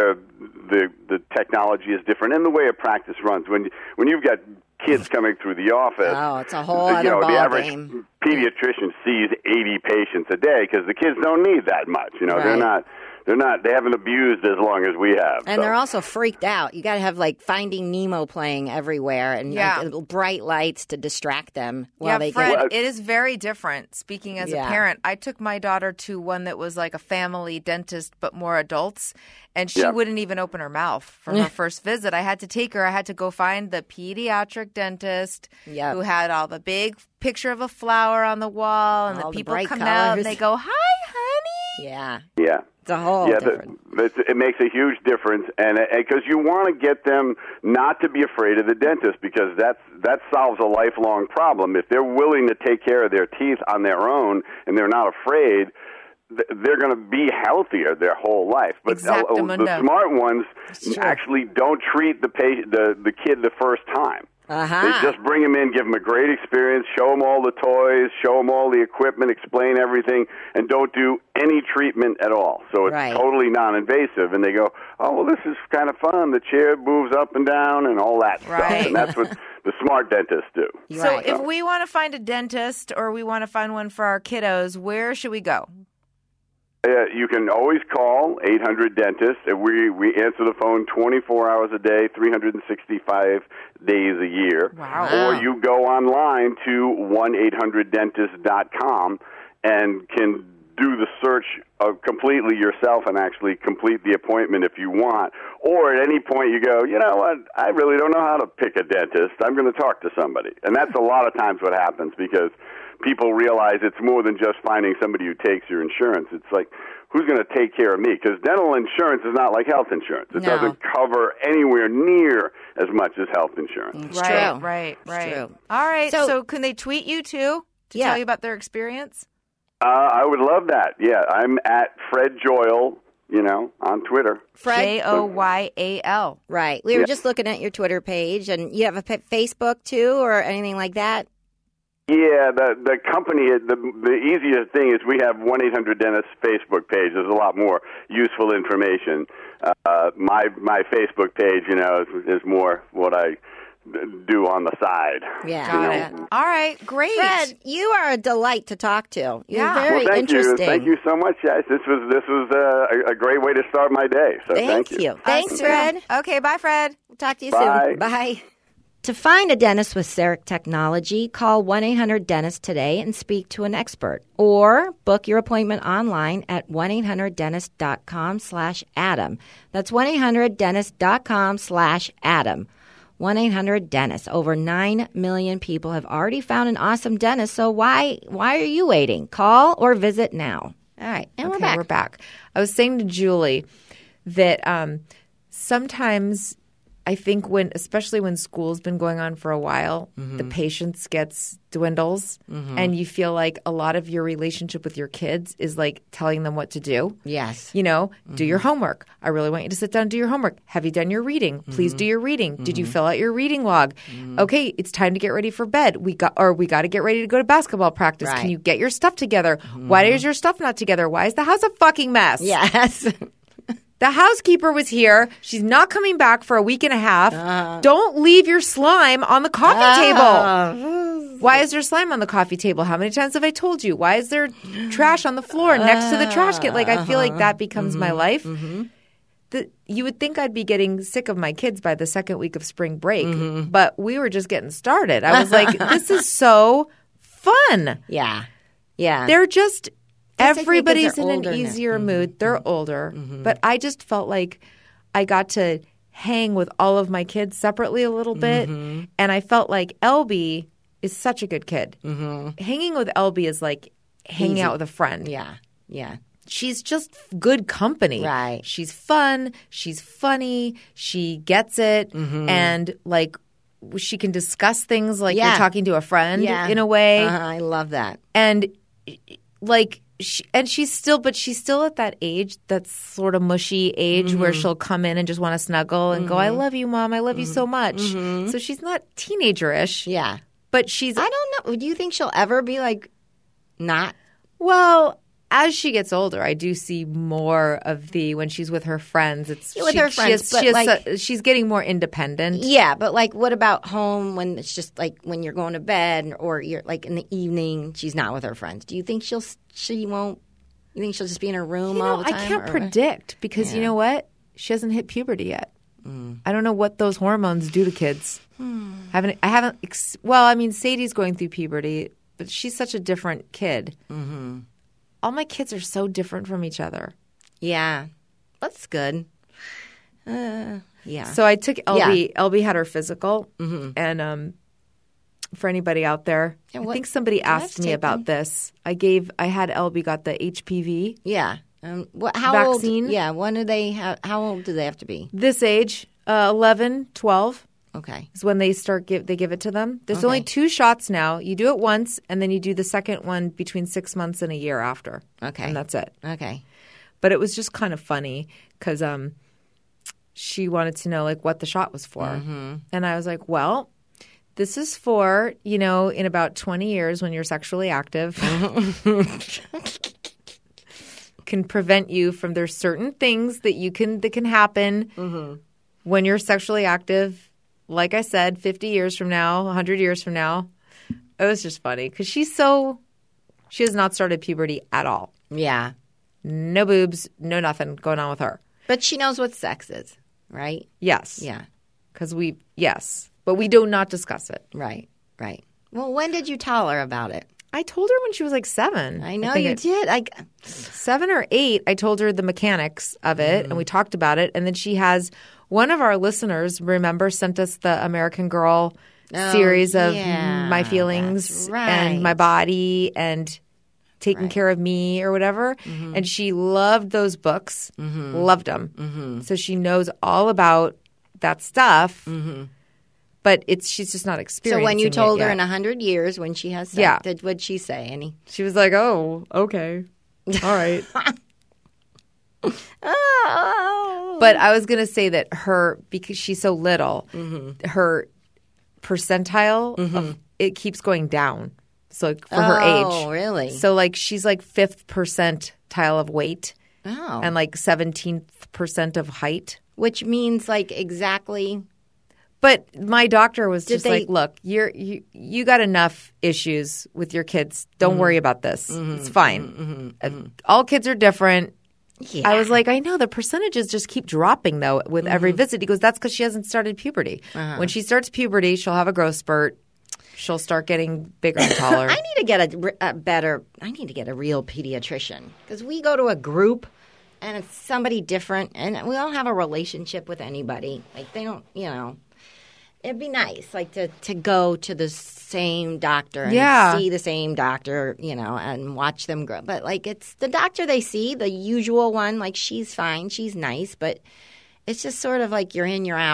the technology is different, and the way a practice runs. When you've got kids coming through the office, it's a whole other ball the average game. pediatrician sees 80 patients a day because the kids don't need that much. They haven't abused as long as we have. And they're also freaked out. You got to have like Finding Nemo playing everywhere, and like, bright lights to distract them while they Fred, it is very different. Speaking as a parent, I took my daughter to one that was like a family dentist, but more adults, and she wouldn't even open her mouth for her first visit. I had to take her. I had to go find the pediatric dentist who had all the big picture of a flower on the wall, and all the people bright come colors. out and they go, "Hi, honey." Yeah. It's a whole different. It makes a huge difference, and because you want to get them not to be afraid of the dentist, because that solves a lifelong problem. If they're willing to take care of their teeth on their own and they're not afraid, they're going to be healthier their whole life. But the smart ones actually don't treat the kid the first time. They just bring them in, give them a great experience, show them all the toys, show them all the equipment, explain everything, and don't do any treatment at all. So it's totally non-invasive. And they go, oh, well, this is kind of fun. The chair moves up and down and all that stuff. And that's what the smart dentists do. So if we want to find a dentist or we want to find one for our kiddos, where should we go? You can always call 800-DENTIST. We answer the phone 24 hours a day, 365 days a year. Wow. Or you go online to 1-800-DENTIST.com and can do the search completely yourself and actually complete the appointment if you want. Or at any point you go, you know what, I really don't know how to pick a dentist. I'm going to talk to somebody. And that's a lot of times what happens, because people realize it's more than just finding somebody who takes your insurance. It's like, who's going to take care of me? Because dental insurance is not like health insurance. It doesn't cover anywhere near as much as health insurance. It's true. Right. It's true. All right. So can they tweet you too to tell you about their experience? I would love that. Yeah, I'm at Fred Joyal, on Twitter. Fred Joyal. Right. We were just looking at your Twitter page, and you have a Facebook too, or anything like that? Yeah, the company, the easiest thing is we have 1-800-DENTIST Facebook page. There's a lot more useful information. My Facebook page, is more what I do on the side. Yeah. Got it. All right, great. Fred, you are a delight to talk to. You're very thank interesting. You. Thank you so much, guys. This was a great way to start my day. So thank you. Thanks, Fred. Okay, bye, Fred. We'll talk to you Bye. soon. Bye. To find a dentist with CEREC technology, call 1-800-DENTIST today and speak to an expert. Or book your appointment online at 1-800-DENTIST.com/Adam. That's 1-800-DENTIST.com/Adam. 1-800-DENTIST. Over 9 million people have already found an awesome dentist, so why are you waiting? Call or visit now. All right, and we're back. I was saying to Julie that sometimes I think especially when school's been going on for a while, the patience dwindles, and you feel like a lot of your relationship with your kids is like telling them what to do. Yes. You know, do your homework. I really want you to sit down and do your homework. Have you done your reading? Please do your reading. Did you fill out your reading log? Okay, it's time to get ready for bed. We got to get ready to go to basketball practice. Right. Can you get your stuff together? Why is your stuff not together? Why is the house a fucking mess? Yes. The housekeeper was here. She's not coming back for a week and a half. Don't leave your slime on the coffee table. Why is there slime on the coffee table? How many times have I told you? Why is there trash on the floor next to the trash can? Like, I feel like that becomes my life. You would think I'd be getting sick of my kids by the second week of spring break, but we were just getting started. I was like, this is so fun. Yeah. Yeah. They're just... Everybody's they're in an easier mood. They're older. But I just felt like I got to hang with all of my kids separately a little bit. And I felt like Elby is such a good kid. Hanging with Elby is like hanging out with a friend. Yeah. Yeah. She's just good company. Right. She's fun. She's funny. She gets it. And like she can discuss things like you're talking to a friend in a way. I love that. And like she's still at that age, that sort of mushy age where she'll come in and just want to snuggle and go, I love you, Mom. I love you so much. So she's not teenager-ish. Yeah. But she's – I don't know. Do you think she'll ever be like not – well, as she gets older, I do see more of when she's with her friends. She's getting more independent. Yeah, but like what about home when it's just like when you're going to bed or you're like in the evening, she's not with her friends. Do you think she won't – you think she'll just be in her room all the time? I can't predict because you know what? She hasn't hit puberty yet. I don't know what those hormones do to kids. I haven't well, I mean, Sadie's going through puberty, but she's such a different kid. All my kids are so different from each other. Yeah. That's good. Yeah. So I took Elby. Yeah. Elby had her physical. And for anybody out there, I think somebody asked me about this. I had Elby got the HPV. Yeah. How vaccine. Old? Yeah. When do they have? How old do they have to be? This age, 11, 12. Okay. Is when they give it to them. There's only 2 shots now. You do it once, and then you do the second one between 6 months and a year after. Okay. And that's it. Okay. But it was just kind of funny because she wanted to know like what the shot was for. And I was like, well, this is for, in about 20 years when you're sexually active. Can prevent you from there's certain things that can happen when you're sexually active. Like I said, 50 years from now, 100 years from now. It was just funny because she has not started puberty at all. Yeah. No boobs, no nothing going on with her. But she knows what sex is, right? Yes. Yeah. Yes. But we do not discuss it. Right. Well, when did you tell her about it? I told her when she was like 7. I know you did. 7 or 8, I told her the mechanics of it, and we talked about it. And then she has one of our listeners, remember, sent us the American Girl series of my feelings and my body and taking care of me or whatever. And she loved those books, loved them. So she knows all about that stuff. But she's just not experiencing it. So when you told her in 100 years when she has sex, what'd she say, Annie? She was like, oh, okay. All right. But I was going to say that because she's so little, her percentile, it keeps going down. So for her age. Oh, really? So like she's like 5th percentile of weight and like 17th percent of height. Which means like exactly... But my doctor was just like, look, you got enough issues with your kids. Don't worry about this. It's fine. All kids are different. Yeah. I was like, I know. The percentages just keep dropping, though, with every visit. He goes, that's because she hasn't started puberty. When she starts puberty, she'll have a growth spurt. She'll start getting bigger and taller. I need to get I need to get a real pediatrician because we go to a group and it's somebody different and we don't have a relationship with anybody. Like they don't, It'd be nice, like to go to the same doctor and see the same doctor, and watch them grow. But like it's the doctor they see, the usual one. Like she's fine, she's nice, but it's just sort of like you're in, you're out.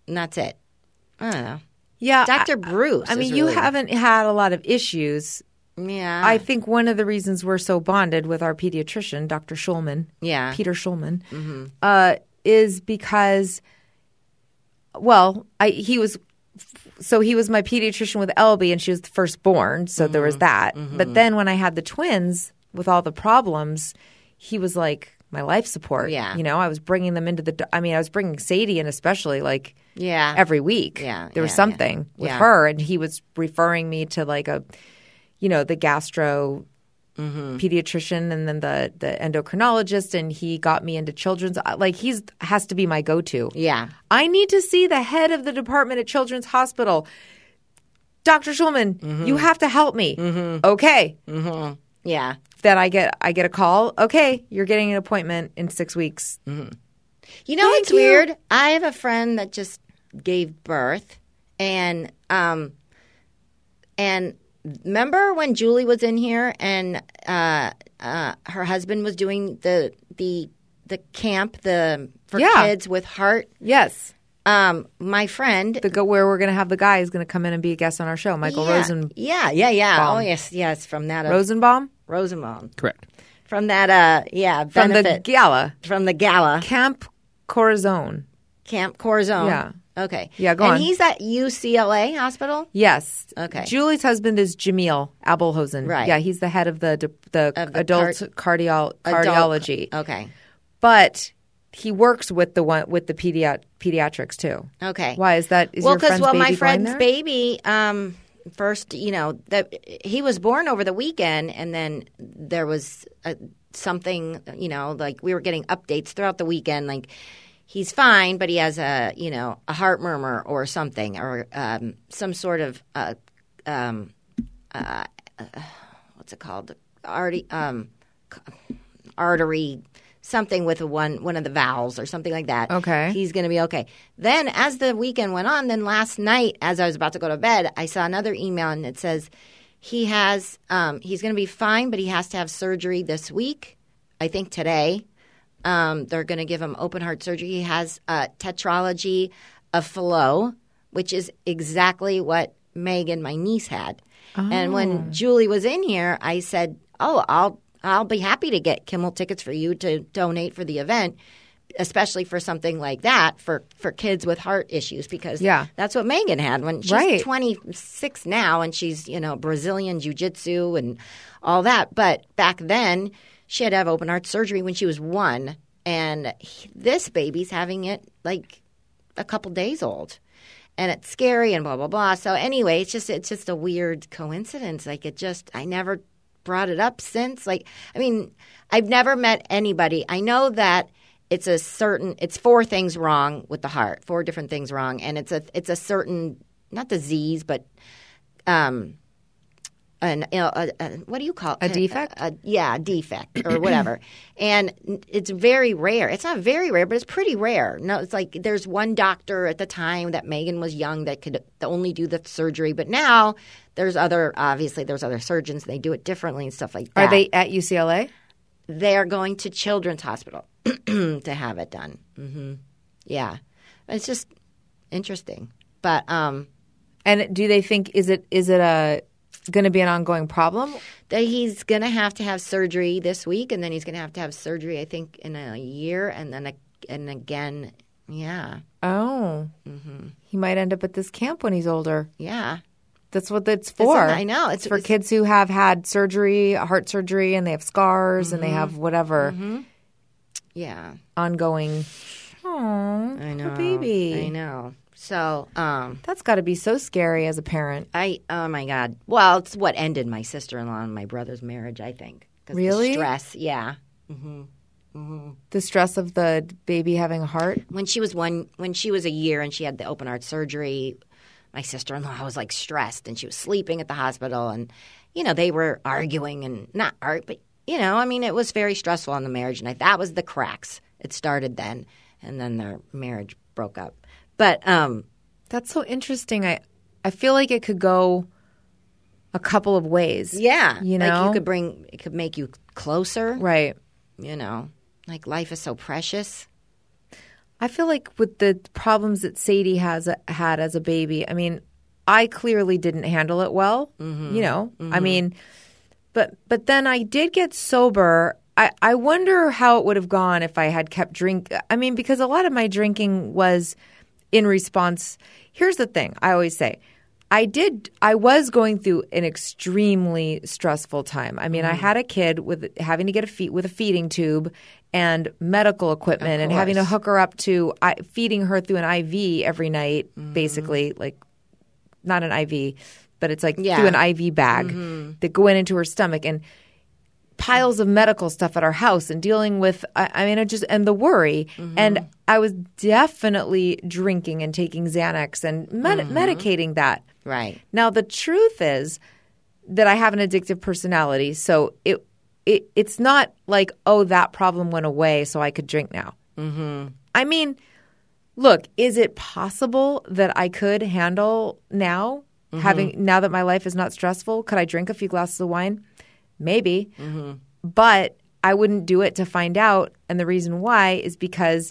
and that's it. I don't know. Yeah. Dr. Bruce. I mean, is you really- haven't had a lot of issues. Yeah. I think one of the reasons we're so bonded with our pediatrician, Dr. Schulman, Yeah. Peter Schulman, is because, well, he was my pediatrician with Elby, and she was the firstborn, so there was that. But then when I had the twins with all the problems, he was like my life support. Yeah. You know, I was bringing them I was bringing Sadie in especially like Yeah. every week. Yeah, There was yeah, something with yeah. her, and he was referring me to like the gastro pediatrician and then the endocrinologist, and he got me into children's. Like has to be my go-to. Yeah. I need to see the head of the department at Children's Hospital. Dr. Schulman, you have to help me. Okay. Yeah. Then I get a call. Okay, you're getting an appointment in 6 weeks. You know Thank what's you. weird? I have a friend that just gave birth, and remember when Julie was in here and her husband was doing the camp for Yeah. kids with heart. Yes. My friend, Where we're going to have the guy who's going to come in and be a guest on our show, Michael Rosenbaum. Yeah. Oh yes, from that Rosenbaum? Rosenbaum, Correct. from that From the benefit gala. from the gala Camp Corazon. Camp Corazon. Yeah. Okay. Yeah, go and on. he's at UCLA hospital. Yes. Okay. Julie's husband is Jamil Abelhosen. Right. Yeah, he's the head of the adult cardiology. Okay. But he works with the pediatrics too. Okay. Why is that? Is well, your friend's baby my going friend's there? baby, first, that he was born over the weekend, and then there was something, like we were getting updates throughout the weekend, like he's fine, but he has a heart murmur or something, or some sort of what's it called? Artery. Something with one of the valves or something like that. Okay. He's going to be okay. Then as the weekend went on, then last night as I was about to go to bed, I saw another email and it says he's going to be fine, but he has to have surgery this week. I think today. They're going to give him open heart surgery. He has tetralogy of Fallot, which is exactly what Megan, my niece, had. And when Julie was in here, I said, I'll be happy to get Kimmel tickets for you to donate for the event, especially for something like that for kids with heart issues, because that's what Megan had when she's 26 now, and she's Brazilian jiu-jitsu and all that. But back then, she had to have open heart surgery when she was 1, and this baby's having it like a couple days old. And it's scary and blah, blah, blah. So anyway, it's just a weird coincidence. Like I never brought it up since. Like, I mean, I've never met anybody. I know that it's 4 things wrong with the heart, 4 different things wrong. And it's a certain, not disease, but what do you call it? A defect? A defect or whatever. And it's very rare. It's not very rare, but it's pretty rare. No, it's like there's one doctor at the time that Megan was young that could only do the surgery. But now there's other surgeons. They do it differently and stuff like that. Are they at UCLA? They are going to Children's Hospital to have it done. Mm-hmm. Yeah. It's just interesting. But and do they think is it going to be an ongoing problem? That he's going to have surgery this week, and then he's going to have surgery, I think, in a year, and then again, yeah. Oh. Mm-hmm. He might end up at this camp when he's older. Yeah. That's what it's for. I know. It's for kids who have had surgery, heart surgery, and they have scars, and they have whatever. Mm-hmm. Yeah. Ongoing. Oh, I know. poor baby. I know. So, that's got to be so scary as a parent. Oh my God. Well, it's what ended my sister-in-law and my brother's marriage, I think. Really? The stress, yeah. Mm-hmm. Mm-hmm. The stress of the baby having a heart? When she was a year and she had the open heart surgery, my sister-in-law was like stressed, and she was sleeping at the hospital, and, they were arguing and not but, it was very stressful on the marriage, and that was the cracks. It started then, and then their marriage broke up. But that's so interesting. I feel like it could go a couple of ways. Yeah. Like it could make you closer. Right. Like life is so precious. I feel like with the problems that Sadie had as a baby, I mean, I clearly didn't handle it well, you know. I mean, but then I did get sober. I wonder how it would have gone if I had kept drinking. I mean, because a lot of my drinking was in response. Here's the thing. I always say, I was going through an extremely stressful time. I mean, I had a kid with having to get with a feeding tube and medical equipment and having to hook her up to feeding her through an IV every night, basically, like not an IV, but it's like through an IV bag that go into her stomach and piles of medical stuff at our house and dealing with, and the worry. And I was definitely drinking and taking Xanax and medicating that. Right. Now, the truth is that I have an addictive personality. So it's not like, oh, that problem went away so I could drink now. I mean, look, is it possible that I could handle now, now that my life is not stressful? Could I drink a few glasses of wine? Maybe. But I wouldn't do it to find out. And the reason why is because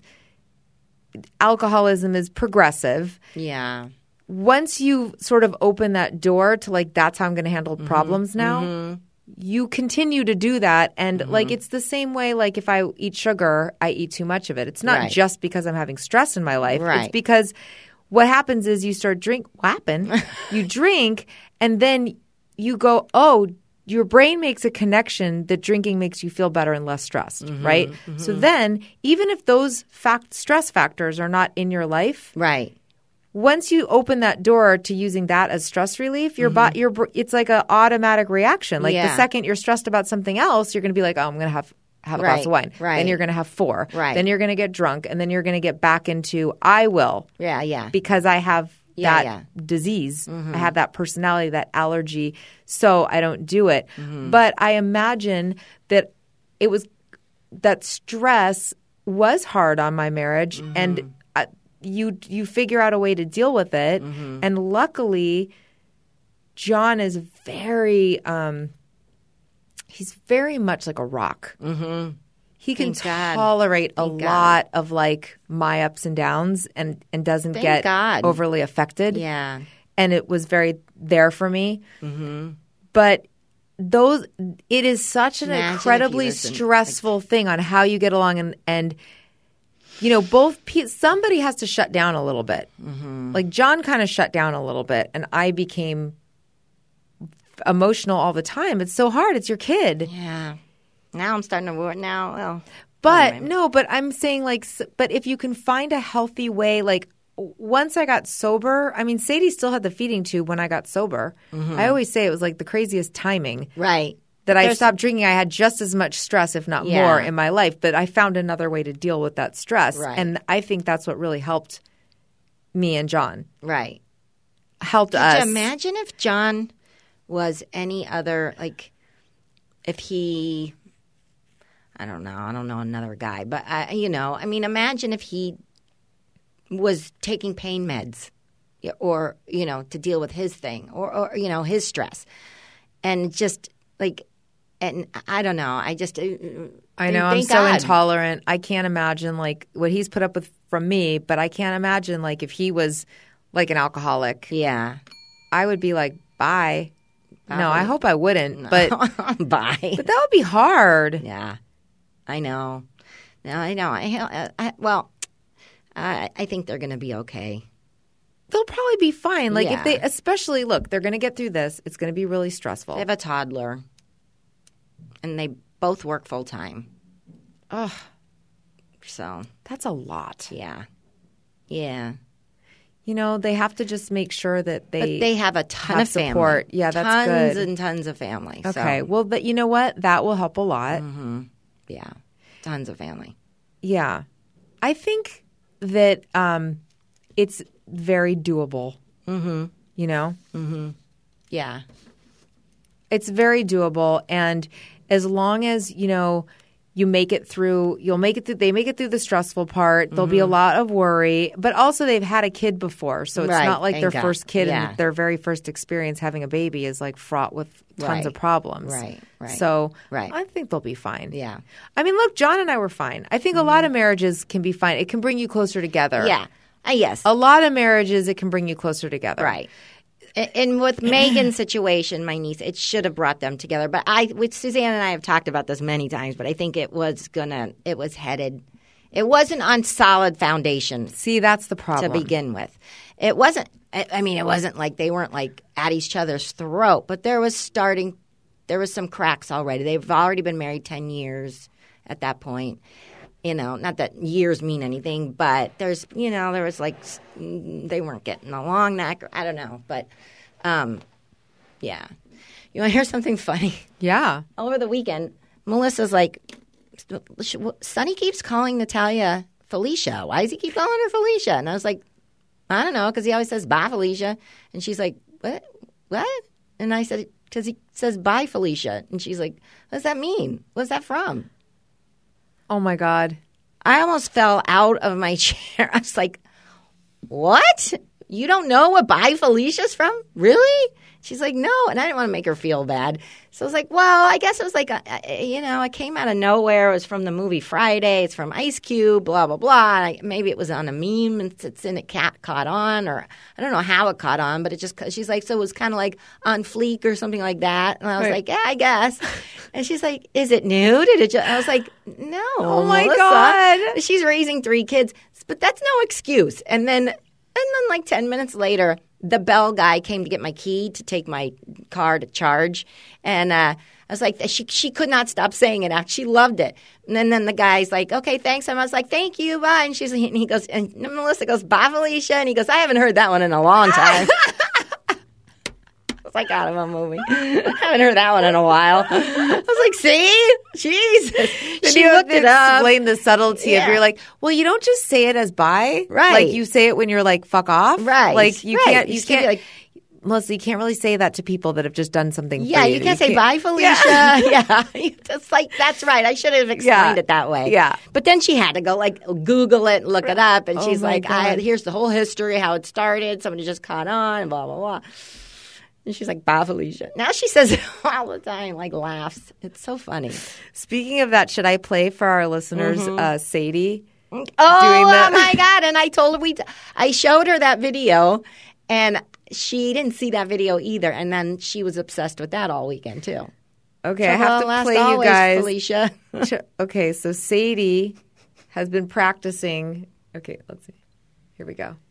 alcoholism is progressive. Yeah. Once you sort of open that door to like, that's how I'm going to handle problems now, you continue to do that. And like, it's the same way, like if I eat sugar, I eat too much of it. It's not just because I'm having stress in my life. Right. It's because what happens is you start you drink and then you go, oh, your brain makes a connection that drinking makes you feel better and less stressed, right? So then even if those stress factors are not in your life, right. Once you open that door to using that as stress relief, it's like an automatic reaction. Like the second you're stressed about something else, you're going to be like, oh, I'm going to have a glass of wine. Right. Then you're going to have 4. Right. Then you're going to get drunk. And then you're going to get back into I will. Yeah. Because I have that disease. I have that personality, that allergy. So I don't do it. But I imagine that that stress was hard on my marriage. And you figure out a way to deal with it. And luckily, John is he's very much like a rock. He can tolerate a lot of like my ups and downs and doesn't get overly affected. Yeah. And it was very there for me. But it is such an incredibly stressful thing on how you get along and you know, somebody has to shut down a little bit. Like John kind of shut down a little bit and I became emotional all the time. It's so hard. It's your kid. Yeah. Now I'm starting to work now. Well, but anyway. no, but I'm saying like, but if you can find a healthy way, like once I got sober, I mean, Sadie still had the feeding tube when I got sober. I always say it was like the craziest timing. Right. That I stopped drinking. I had just as much stress, if not more, in my life. But I found another way to deal with that stress. Right. And I think that's what really helped me and John. Right. Helped us. Could you imagine if John was any other, like, if he, I don't know another guy. But, imagine if he was taking pain meds or, to deal with his thing or his stress. And just, like, and I don't know. I know I'm so intolerant. I can't imagine like what he's put up with from me, but I can't imagine like if he was like an alcoholic. Yeah. I would be like, bye. No, I hope I wouldn't. But bye. But that would be hard. Yeah. I know. No, I know. I think they're going to be okay. They'll probably be fine. Like if they especially look, they're going to get through this. It's going to be really stressful. They have a toddler. And they both work full time. Ugh. So that's a lot. Yeah. Yeah. They have to just make sure that they have a ton of support. Family. Yeah, that's good. Tons and tons of family. Okay. So. Well, but you know what? That will help a lot. Yeah. Tons of family. Yeah. I think that it's very doable. Yeah. It's very doable. And as long as, You make it through. You'll make it through. They make it through the stressful part. There'll be a lot of worry, but also they've had a kid before, so it's Right, not like their thank God. first kid Yeah. and their very first experience having a baby is like fraught with tons of problems. Right. So Right. I think they'll be fine. Yeah. I mean, look, John and I were fine. I think a lot of marriages can be fine. It can bring you closer together. Yeah. Yes. A lot of marriages, it can bring you closer together. Right. And with Megan's situation, my niece, it should have brought them together. But with Suzanne and I have talked about this many times, but I think it was headed, it wasn't on solid foundation See, that's the to problem. begin with. It wasn't, I mean, it wasn't like they weren't like at each other's throat, but there was some cracks already. They've already been married 10 years at that point. You know, not that years mean anything, but there was like they weren't getting along. I don't know, but yeah. You want to hear something funny? Yeah. Over the weekend, Melissa's like, Sonny keeps calling Natalia Felicia. Why does he keep calling her Felicia? And I was like, I don't know, because he always says bye, Felicia. And she's like, what? And I said, because he says bye, Felicia. And she's like, what does that mean? What's that from? Oh my God. I almost fell out of my chair. I was like, what? You don't know what Bye Felicia's from? Really? She's like, no. And I didn't want to make her feel bad. So I was like, well, I guess it was like, it came out of nowhere. It was from the movie Friday. It's from Ice Cube, blah, blah, blah. Maybe it was on a meme and it caught on, or I don't know how it caught on, but she's like, so it was kind of like on fleek or something like that. And I was like, yeah, I guess. And she's like, is it new? I was like, no. Oh my Melissa. God. She's raising 3 kids, but that's no excuse. And then like 10 minutes later, the bell guy came to get my key to take my car to charge. And I was like, she could not stop saying it. She loved it. And then the guy's like, okay, thanks. And I was like, thank you, bye. And he goes, and Melissa goes, bye, Felicia. And he goes, I haven't heard that one in a long time. It's like out of a movie. I haven't heard that one in a while. I was like, see? Jesus. She looked it up. Explain the subtlety of, you're like, well, you don't just say it as bye. Right. Like you say it when you're like, fuck off. Right. Like you Right. can't, You you just can't can't, be like, Melissa, you can't really say that to people that have just done something yeah, for you. you can't say bye, Felicia. Yeah. It's like, that's right. I should have explained it that way. Yeah. But then she had to go like Google it and look it up. And she's my like, God. here's the whole history, how it started. Somebody just caught on, blah, blah, blah. And she's like, bye, Felicia. Now she says it all the time, like laughs. It's so funny. Speaking of that, should I play for our listeners, Sadie? Oh, Doing that. oh my God. And I told her, I showed her that video, and she didn't see that video either. And then she was obsessed with that all weekend, too. Okay, I have to play you always, guys. Felicia. Okay, so Sadie has been practicing. Okay, let's see. Here we go.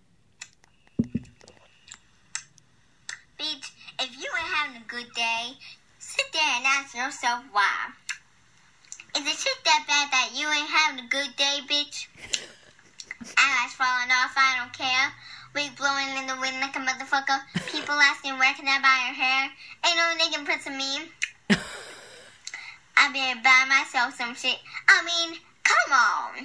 Bitch, if you ain't having a good day, sit there and ask yourself why. Is it shit that bad that you ain't having a good day, bitch? Eyelash falling off, I don't care. Wig blowing in the wind like a motherfucker. People asking where can I buy your hair? Ain't no nigga pressing me. I better buy myself some shit. I mean, come on.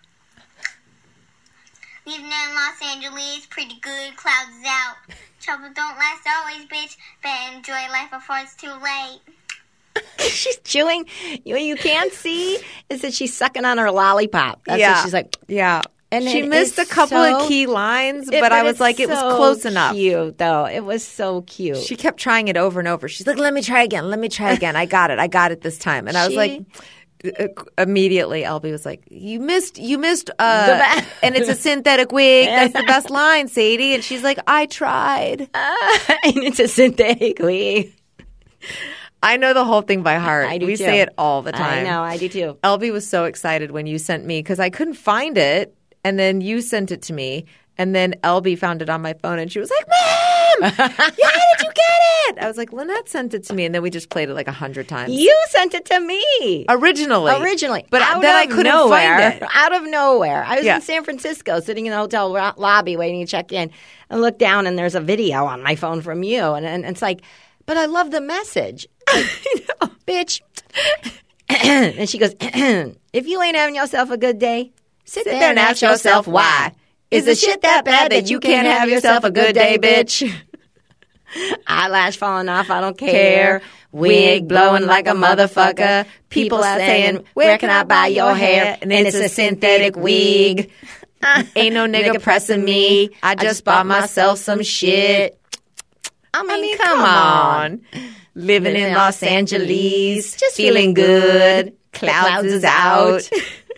Living in Los Angeles, pretty good, clouds is out. Trouble don't last always, bitch. Better enjoy life before it's too late. She's chewing. What you can't see is that she's sucking on her lollipop. That's yeah. what she's like. Yeah. And she it missed a is couple so- of key lines, but I was it's like, it was so close enough. Cute, though. It was so cute. She kept trying it over and over. She's like, let me try again. Let me try again. I got it this time. And I was like, immediately, Albie was like, you missed, and it's a synthetic wig. That's the best line, Sadie. And she's like, I tried. And it's a synthetic wig. I know the whole thing by heart. I do we too. say it all the time. I know, I do too. Albie was so excited when you sent me because I couldn't find it. And then you sent it to me. And then Albie found it on my phone and she was like, Mom, how did you get it? I was like, Lynette sent it to me. And then we just played it like 100 times. You sent it to me. Originally. But out then of I couldn't nowhere, find it. Out of nowhere. I was Yeah. in San Francisco sitting in the hotel lobby waiting to check in. I look down and there's a video on my phone from you. And it's like, but I love the message. Like, bitch. And she goes, if you ain't having yourself a good day, sit there and ask yourself why. Is the shit that bad that you can't have yourself a good day, bitch? Eyelash falling off, I don't care. Wig blowing like a motherfucker. People are saying, where can I buy your hair? And it's a synthetic wig. Ain't no nigga pressing me. I just bought myself some shit. I mean, come on. Living in Los Angeles, just feeling good. Clouds is out.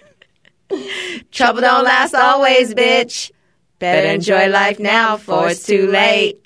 Trouble don't last always, bitch. Better enjoy life now before it's too late.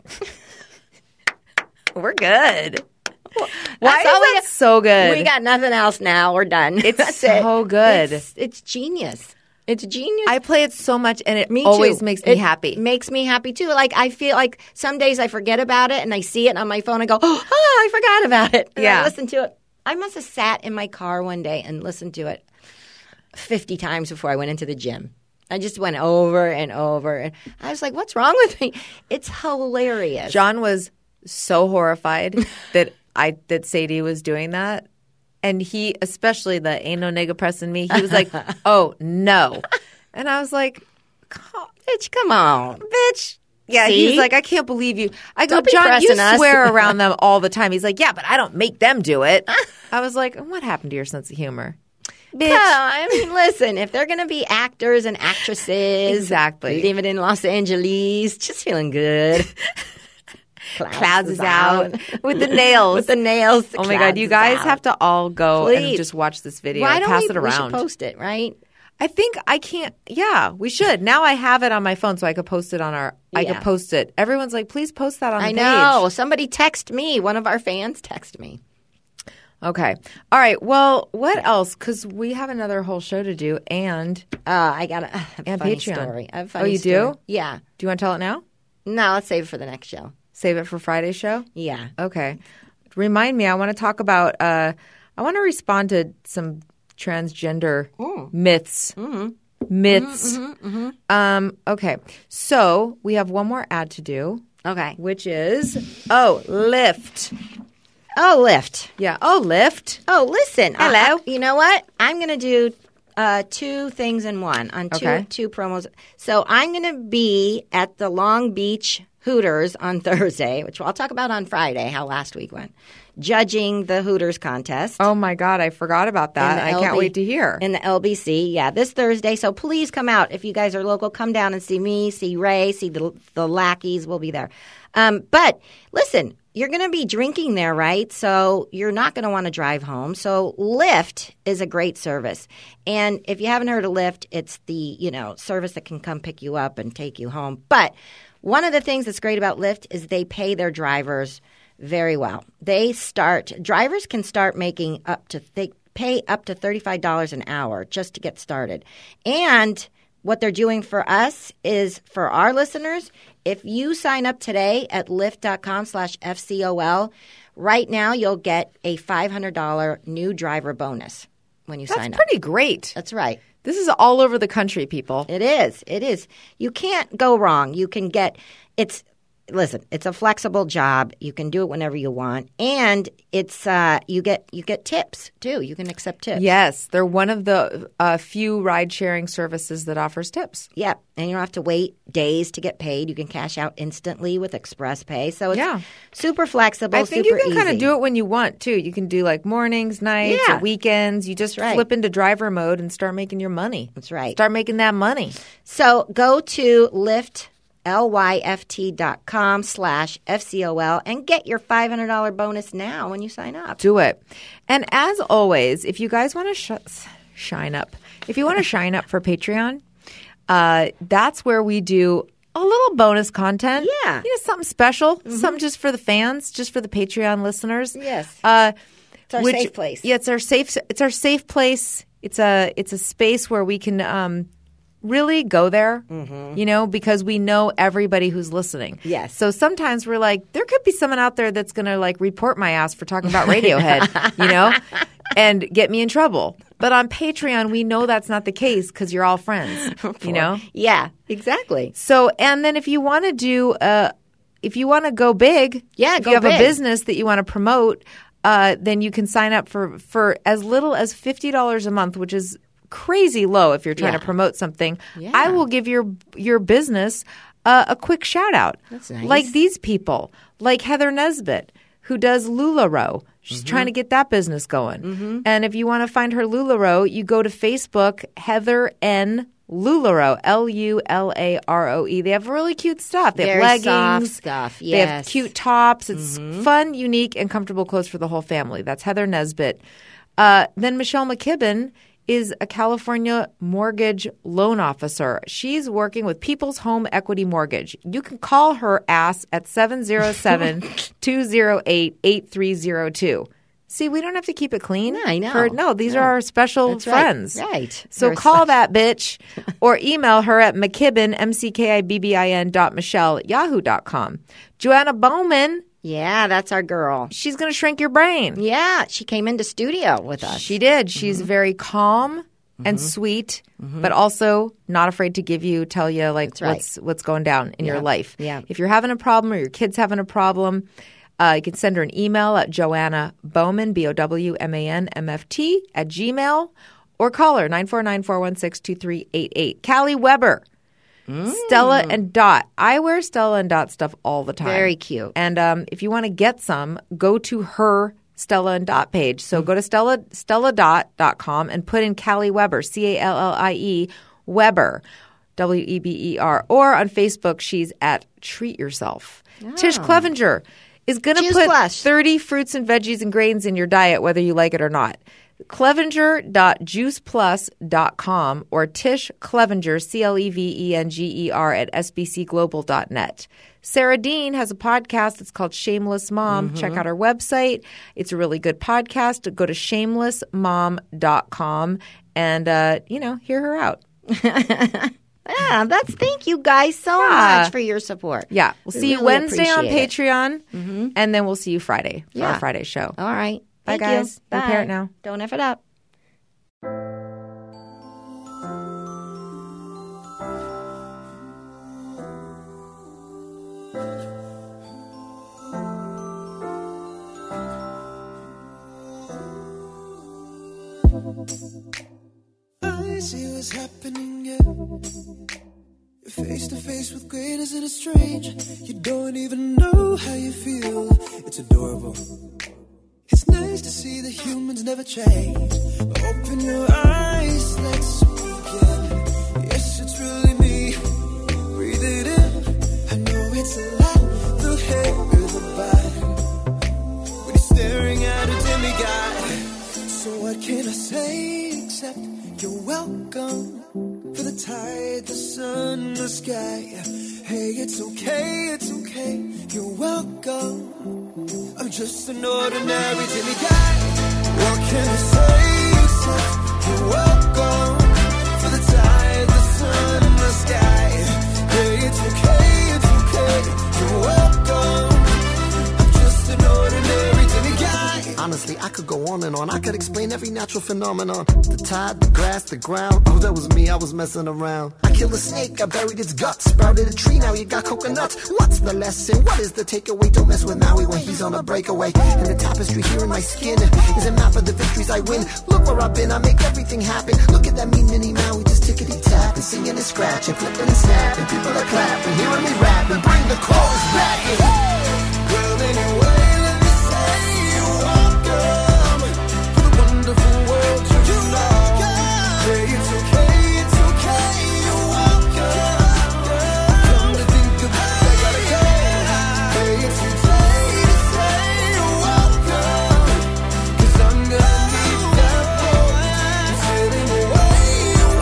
We're good. Why is that so good? We got nothing else now. We're done. It's so good. It's genius. It's genius. I play it so much, and it Me always too. makes me happy. It makes me happy, too. Like, I feel like some days I forget about it, and I see it on my phone and go, oh, I forgot about it. And I listen to it. I must have sat in my car one day and listened to it 50 times before I went into the gym. I just went over and over. And I was like, what's wrong with me? It's hilarious. John was so horrified that Sadie was doing that. And he, especially the ain't no nigga pressing me, he was like, oh, no. And I was like, Bitch, come on. Bitch. Yeah, See? he's like, I can't believe you. I go, Don't be John, you pressing us." swear around them all the time. He's like, yeah, but I don't make them do it. I was like, what happened to your sense of humor? Bitch. No, I mean, listen, if they're going to be actors and actresses. Exactly. Living in Los Angeles, just feeling good. Clouds is out with the nails. With the nails. Oh my God, you guys have to all go and Please. just watch this video Why and don't pass we, it around. We should post it, right? I think I can't. Yeah, we should. Now I have it on my phone, so I could post it on our. I could post it. Everyone's like, please post that on the page. I know. Somebody text me. One of our fans text me. Okay. All right. Well, what else? Because we have another whole show to do, and I got a and funny Patreon. story. I have a funny you story. do? Yeah. Do you want to tell it now? No, let's save it for the next show. Save it for Friday's show. Yeah. Okay. Remind me. I want to talk about. I want to respond to some transgender myths. Myths. Okay. So we have one more ad to do, Okay. which is Lyft. Oh, Lyft. Yeah. Lyft. Oh, listen. Hello. You know what? I'm going to do two things in one on two promos. So I'm going to be at the Long Beach Hooters on Thursday, which I'll talk about on Friday, how last week went, judging the Hooters contest. Oh, my God. I forgot about that. I can't wait to hear. In the LBC. Yeah, this Thursday. So please come out. If you guys are local, come down and see me, see Ray, see the lackeys. We'll be there. But listen, you're going to be drinking there, right? So you're not going to want to drive home. So Lyft is a great service. And if you haven't heard of Lyft, it's the, service that can come pick you up and take you home. But one of the things that's great about Lyft is they pay their drivers very well. Drivers can start making they pay up to $35 an hour just to get started. And what they're doing for us is, for our listeners, if you sign up today at lyft.com/FCOL, right now you'll get a $500 new driver bonus when you sign up. That's pretty great. That's right. This is all over the country, people. It is. It is. You can't go wrong. You can get Listen, it's a flexible job. You can do it whenever you want, and it's you get tips too. You can accept tips. Yes, they're one of the few ride-sharing services that offers tips. Yep, and you don't have to wait days to get paid. You can cash out instantly with Express Pay. So it's super flexible. I think super you can kind of easy. do it when you want too. You can do like mornings, nights, or weekends. You just flip into driver mode and start making your money. That's right. Start making that money. So go to Lyft. lyft.com/FCOL and get your $500 bonus now when you sign up. Do it. And as always, if you guys want to shine up, if you want to shine up for Patreon, that's where we do a little bonus content. Yeah. Something special, something just for the fans, just for the Patreon listeners. Yes. It's our safe place. Yeah, it's our safe place. It's a space where we can really go there, because we know everybody who's listening. Yes. So sometimes we're like, there could be someone out there that's going to like report my ass for talking about Radiohead, and get me in trouble. But on Patreon, we know that's not the case because you're all friends, Yeah, exactly. So, and then if you want to do, if you want to go big, if you have a business that you want to promote, then you can sign up for as little as $50 a month, which is crazy low if you're trying to promote something. Yeah. I will give your business a quick shout out. That's nice. Like these people, like Heather Nesbitt, who does LuLaRoe. She's trying to get that business going. And if you want to find her LuLaRoe, you go to Facebook, Heather N. LuLaRoe, LuLaRoe. They have really cute stuff. They have Very leggings. soft stuff, They have yes. cute tops. It's fun, unique, and comfortable clothes for the whole family. That's Heather Nesbitt. Then Michelle McKibben is a California mortgage loan officer. She's working with People's Home Equity Mortgage. You can call her ass at 707-208-8302. See, we don't have to keep it clean. Yeah, I know. These are our special That's friends. Right. So Very call special. that bitch or email her at McKibben, McKibbin.Michelle@yahoo.com. Joanna Bowman, Yeah, that's our girl. she's going to shrink your brain. Yeah, she came into studio with us. She did. She's very calm and sweet, but also not afraid to tell you like right. what's going down in your life. Yeah. If you're having a problem or your kid's having a problem, you can send her an email at Joanna Bowman, BOWMANMFT @gmail, or call her 949-416-2388. Callie Weber. Stella and Dot. I wear Stella and Dot stuff all the time. Very cute. And if you want to get some, go to her Stella and Dot page. So go to StellaDot.com and put in Callie Weber, CALLIE Weber, WEBER. Or on Facebook, she's at Treat Yourself. Tish Clevenger is going to Juice put Plus. 30 fruits and veggies and grains in your diet, whether you like it or not. Clevenger.juiceplus.com or Tish Clevenger, CLEVENGER at sbcglobal.net. Sarah Dean has a podcast. It's called Shameless Mom. Check out her website. It's a really good podcast. Go to shamelessmom.com and, hear her out. Yeah, thank you guys so much for your support. Yeah. We'll We see you really Wednesday on appreciate it. Patreon, and then we'll see you Friday for our Friday show. All right. Bye, Thank you. guys. Bye. We'll parent now. Don't F it up. I see what's happening, yeah. You're face to face with greatness and a stranger. You don't even know how you feel. It's adorable. It's nice to see that humans never change. Open your eyes, let's begin. Yes, it's really me. Breathe it in. I know it's a lot. The hair, the body. When you're staring at a demigod. So what can I say except you're welcome? For the tide, the sun, the sky. Hey, it's okay, you're welcome. I'm just an ordinary demigod. What can I say except you're welcome? For the tide, the sun, the sky. Hey, it's okay, you're welcome. I'm just an ordinary demigod. Honestly, I could go on and on. I could explain every natural phenomenon. The tide, the grass, the ground. Oh, that was me, I was messing around. I killed a snake, I buried its guts. Sprouted a tree, now you got coconuts. What's the lesson? What is the takeaway? Don't mess with Maui when he's on a breakaway. And the tapestry here in my skin is a map of the victories I win. Look where I've been, I make everything happen. Look at that mean mini Maui, just tickety-tap and singing and scratching, flipping and snapping. People are clapping, hearing me rapping. Bring the chorus back in. Well, anyway, let me say you're welcome. For the wonderful world you know. Hey, it's okay, you're welcome. Come to think of it, I gotta go. Hey, it's okay to say you're welcome. 'Cause I'm gonna need that boy. Just sitting away, you're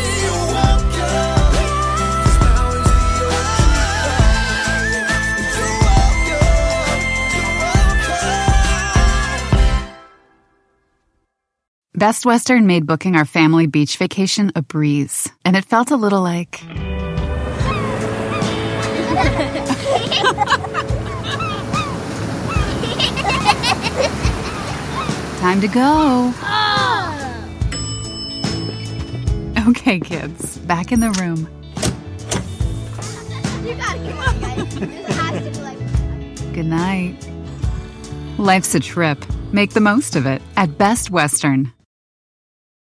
welcome. 'Cause now is the ocean side. You're welcome. Best Western made booking our family beach vacation a breeze, and it felt a little like... Time to go. Okay, kids, back in the room. You gotta come on, guys. This has to be like. Good night. Life's a trip. Make the most of it at Best Western.